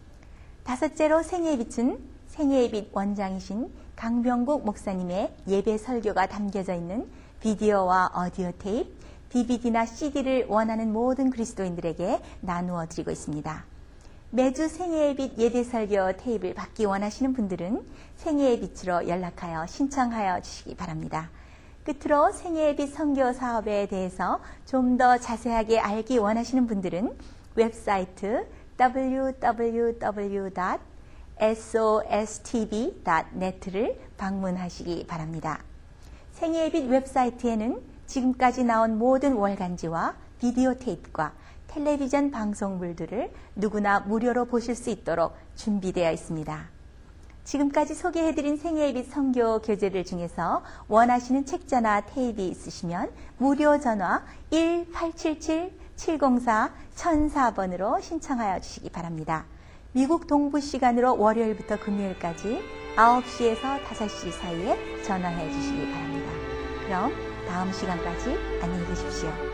다섯째로 생애의 빛은 생애의 빛 원장이신 강병국 목사님의 예배 설교가 담겨져 있는 비디오와 오디오 테이프, DVD나 CD를 원하는 모든 그리스도인들에게 나누어 드리고 있습니다. 매주 생애의 빛 예배 설교 테이프를 받기 원하시는 분들은 생애의 빛으로 연락하여 신청하여 주시기 바랍니다. 끝으로 생애의 빛 선교 사업에 대해서 좀 더 자세하게 알기 원하시는 분들은 웹사이트 www.sostv.net를 방문하시기 바랍니다. 생애의 빛 웹사이트에는 지금까지 나온 모든 월간지와 비디오 테이프와 텔레비전 방송물들을 누구나 무료로 보실 수 있도록 준비되어 있습니다. 지금까지 소개해드린 생애의 빛 선교 교재들 중에서 원하시는 책자나 테이프 있으시면 무료 전화 1877-704-1004번으로 신청하여 주시기 바랍니다. 미국 동부 시간으로 월요일부터 금요일까지 9시에서 5시 사이에 전화해 주시기 바랍니다. 그럼 다음 시간까지 안녕히 계십시오.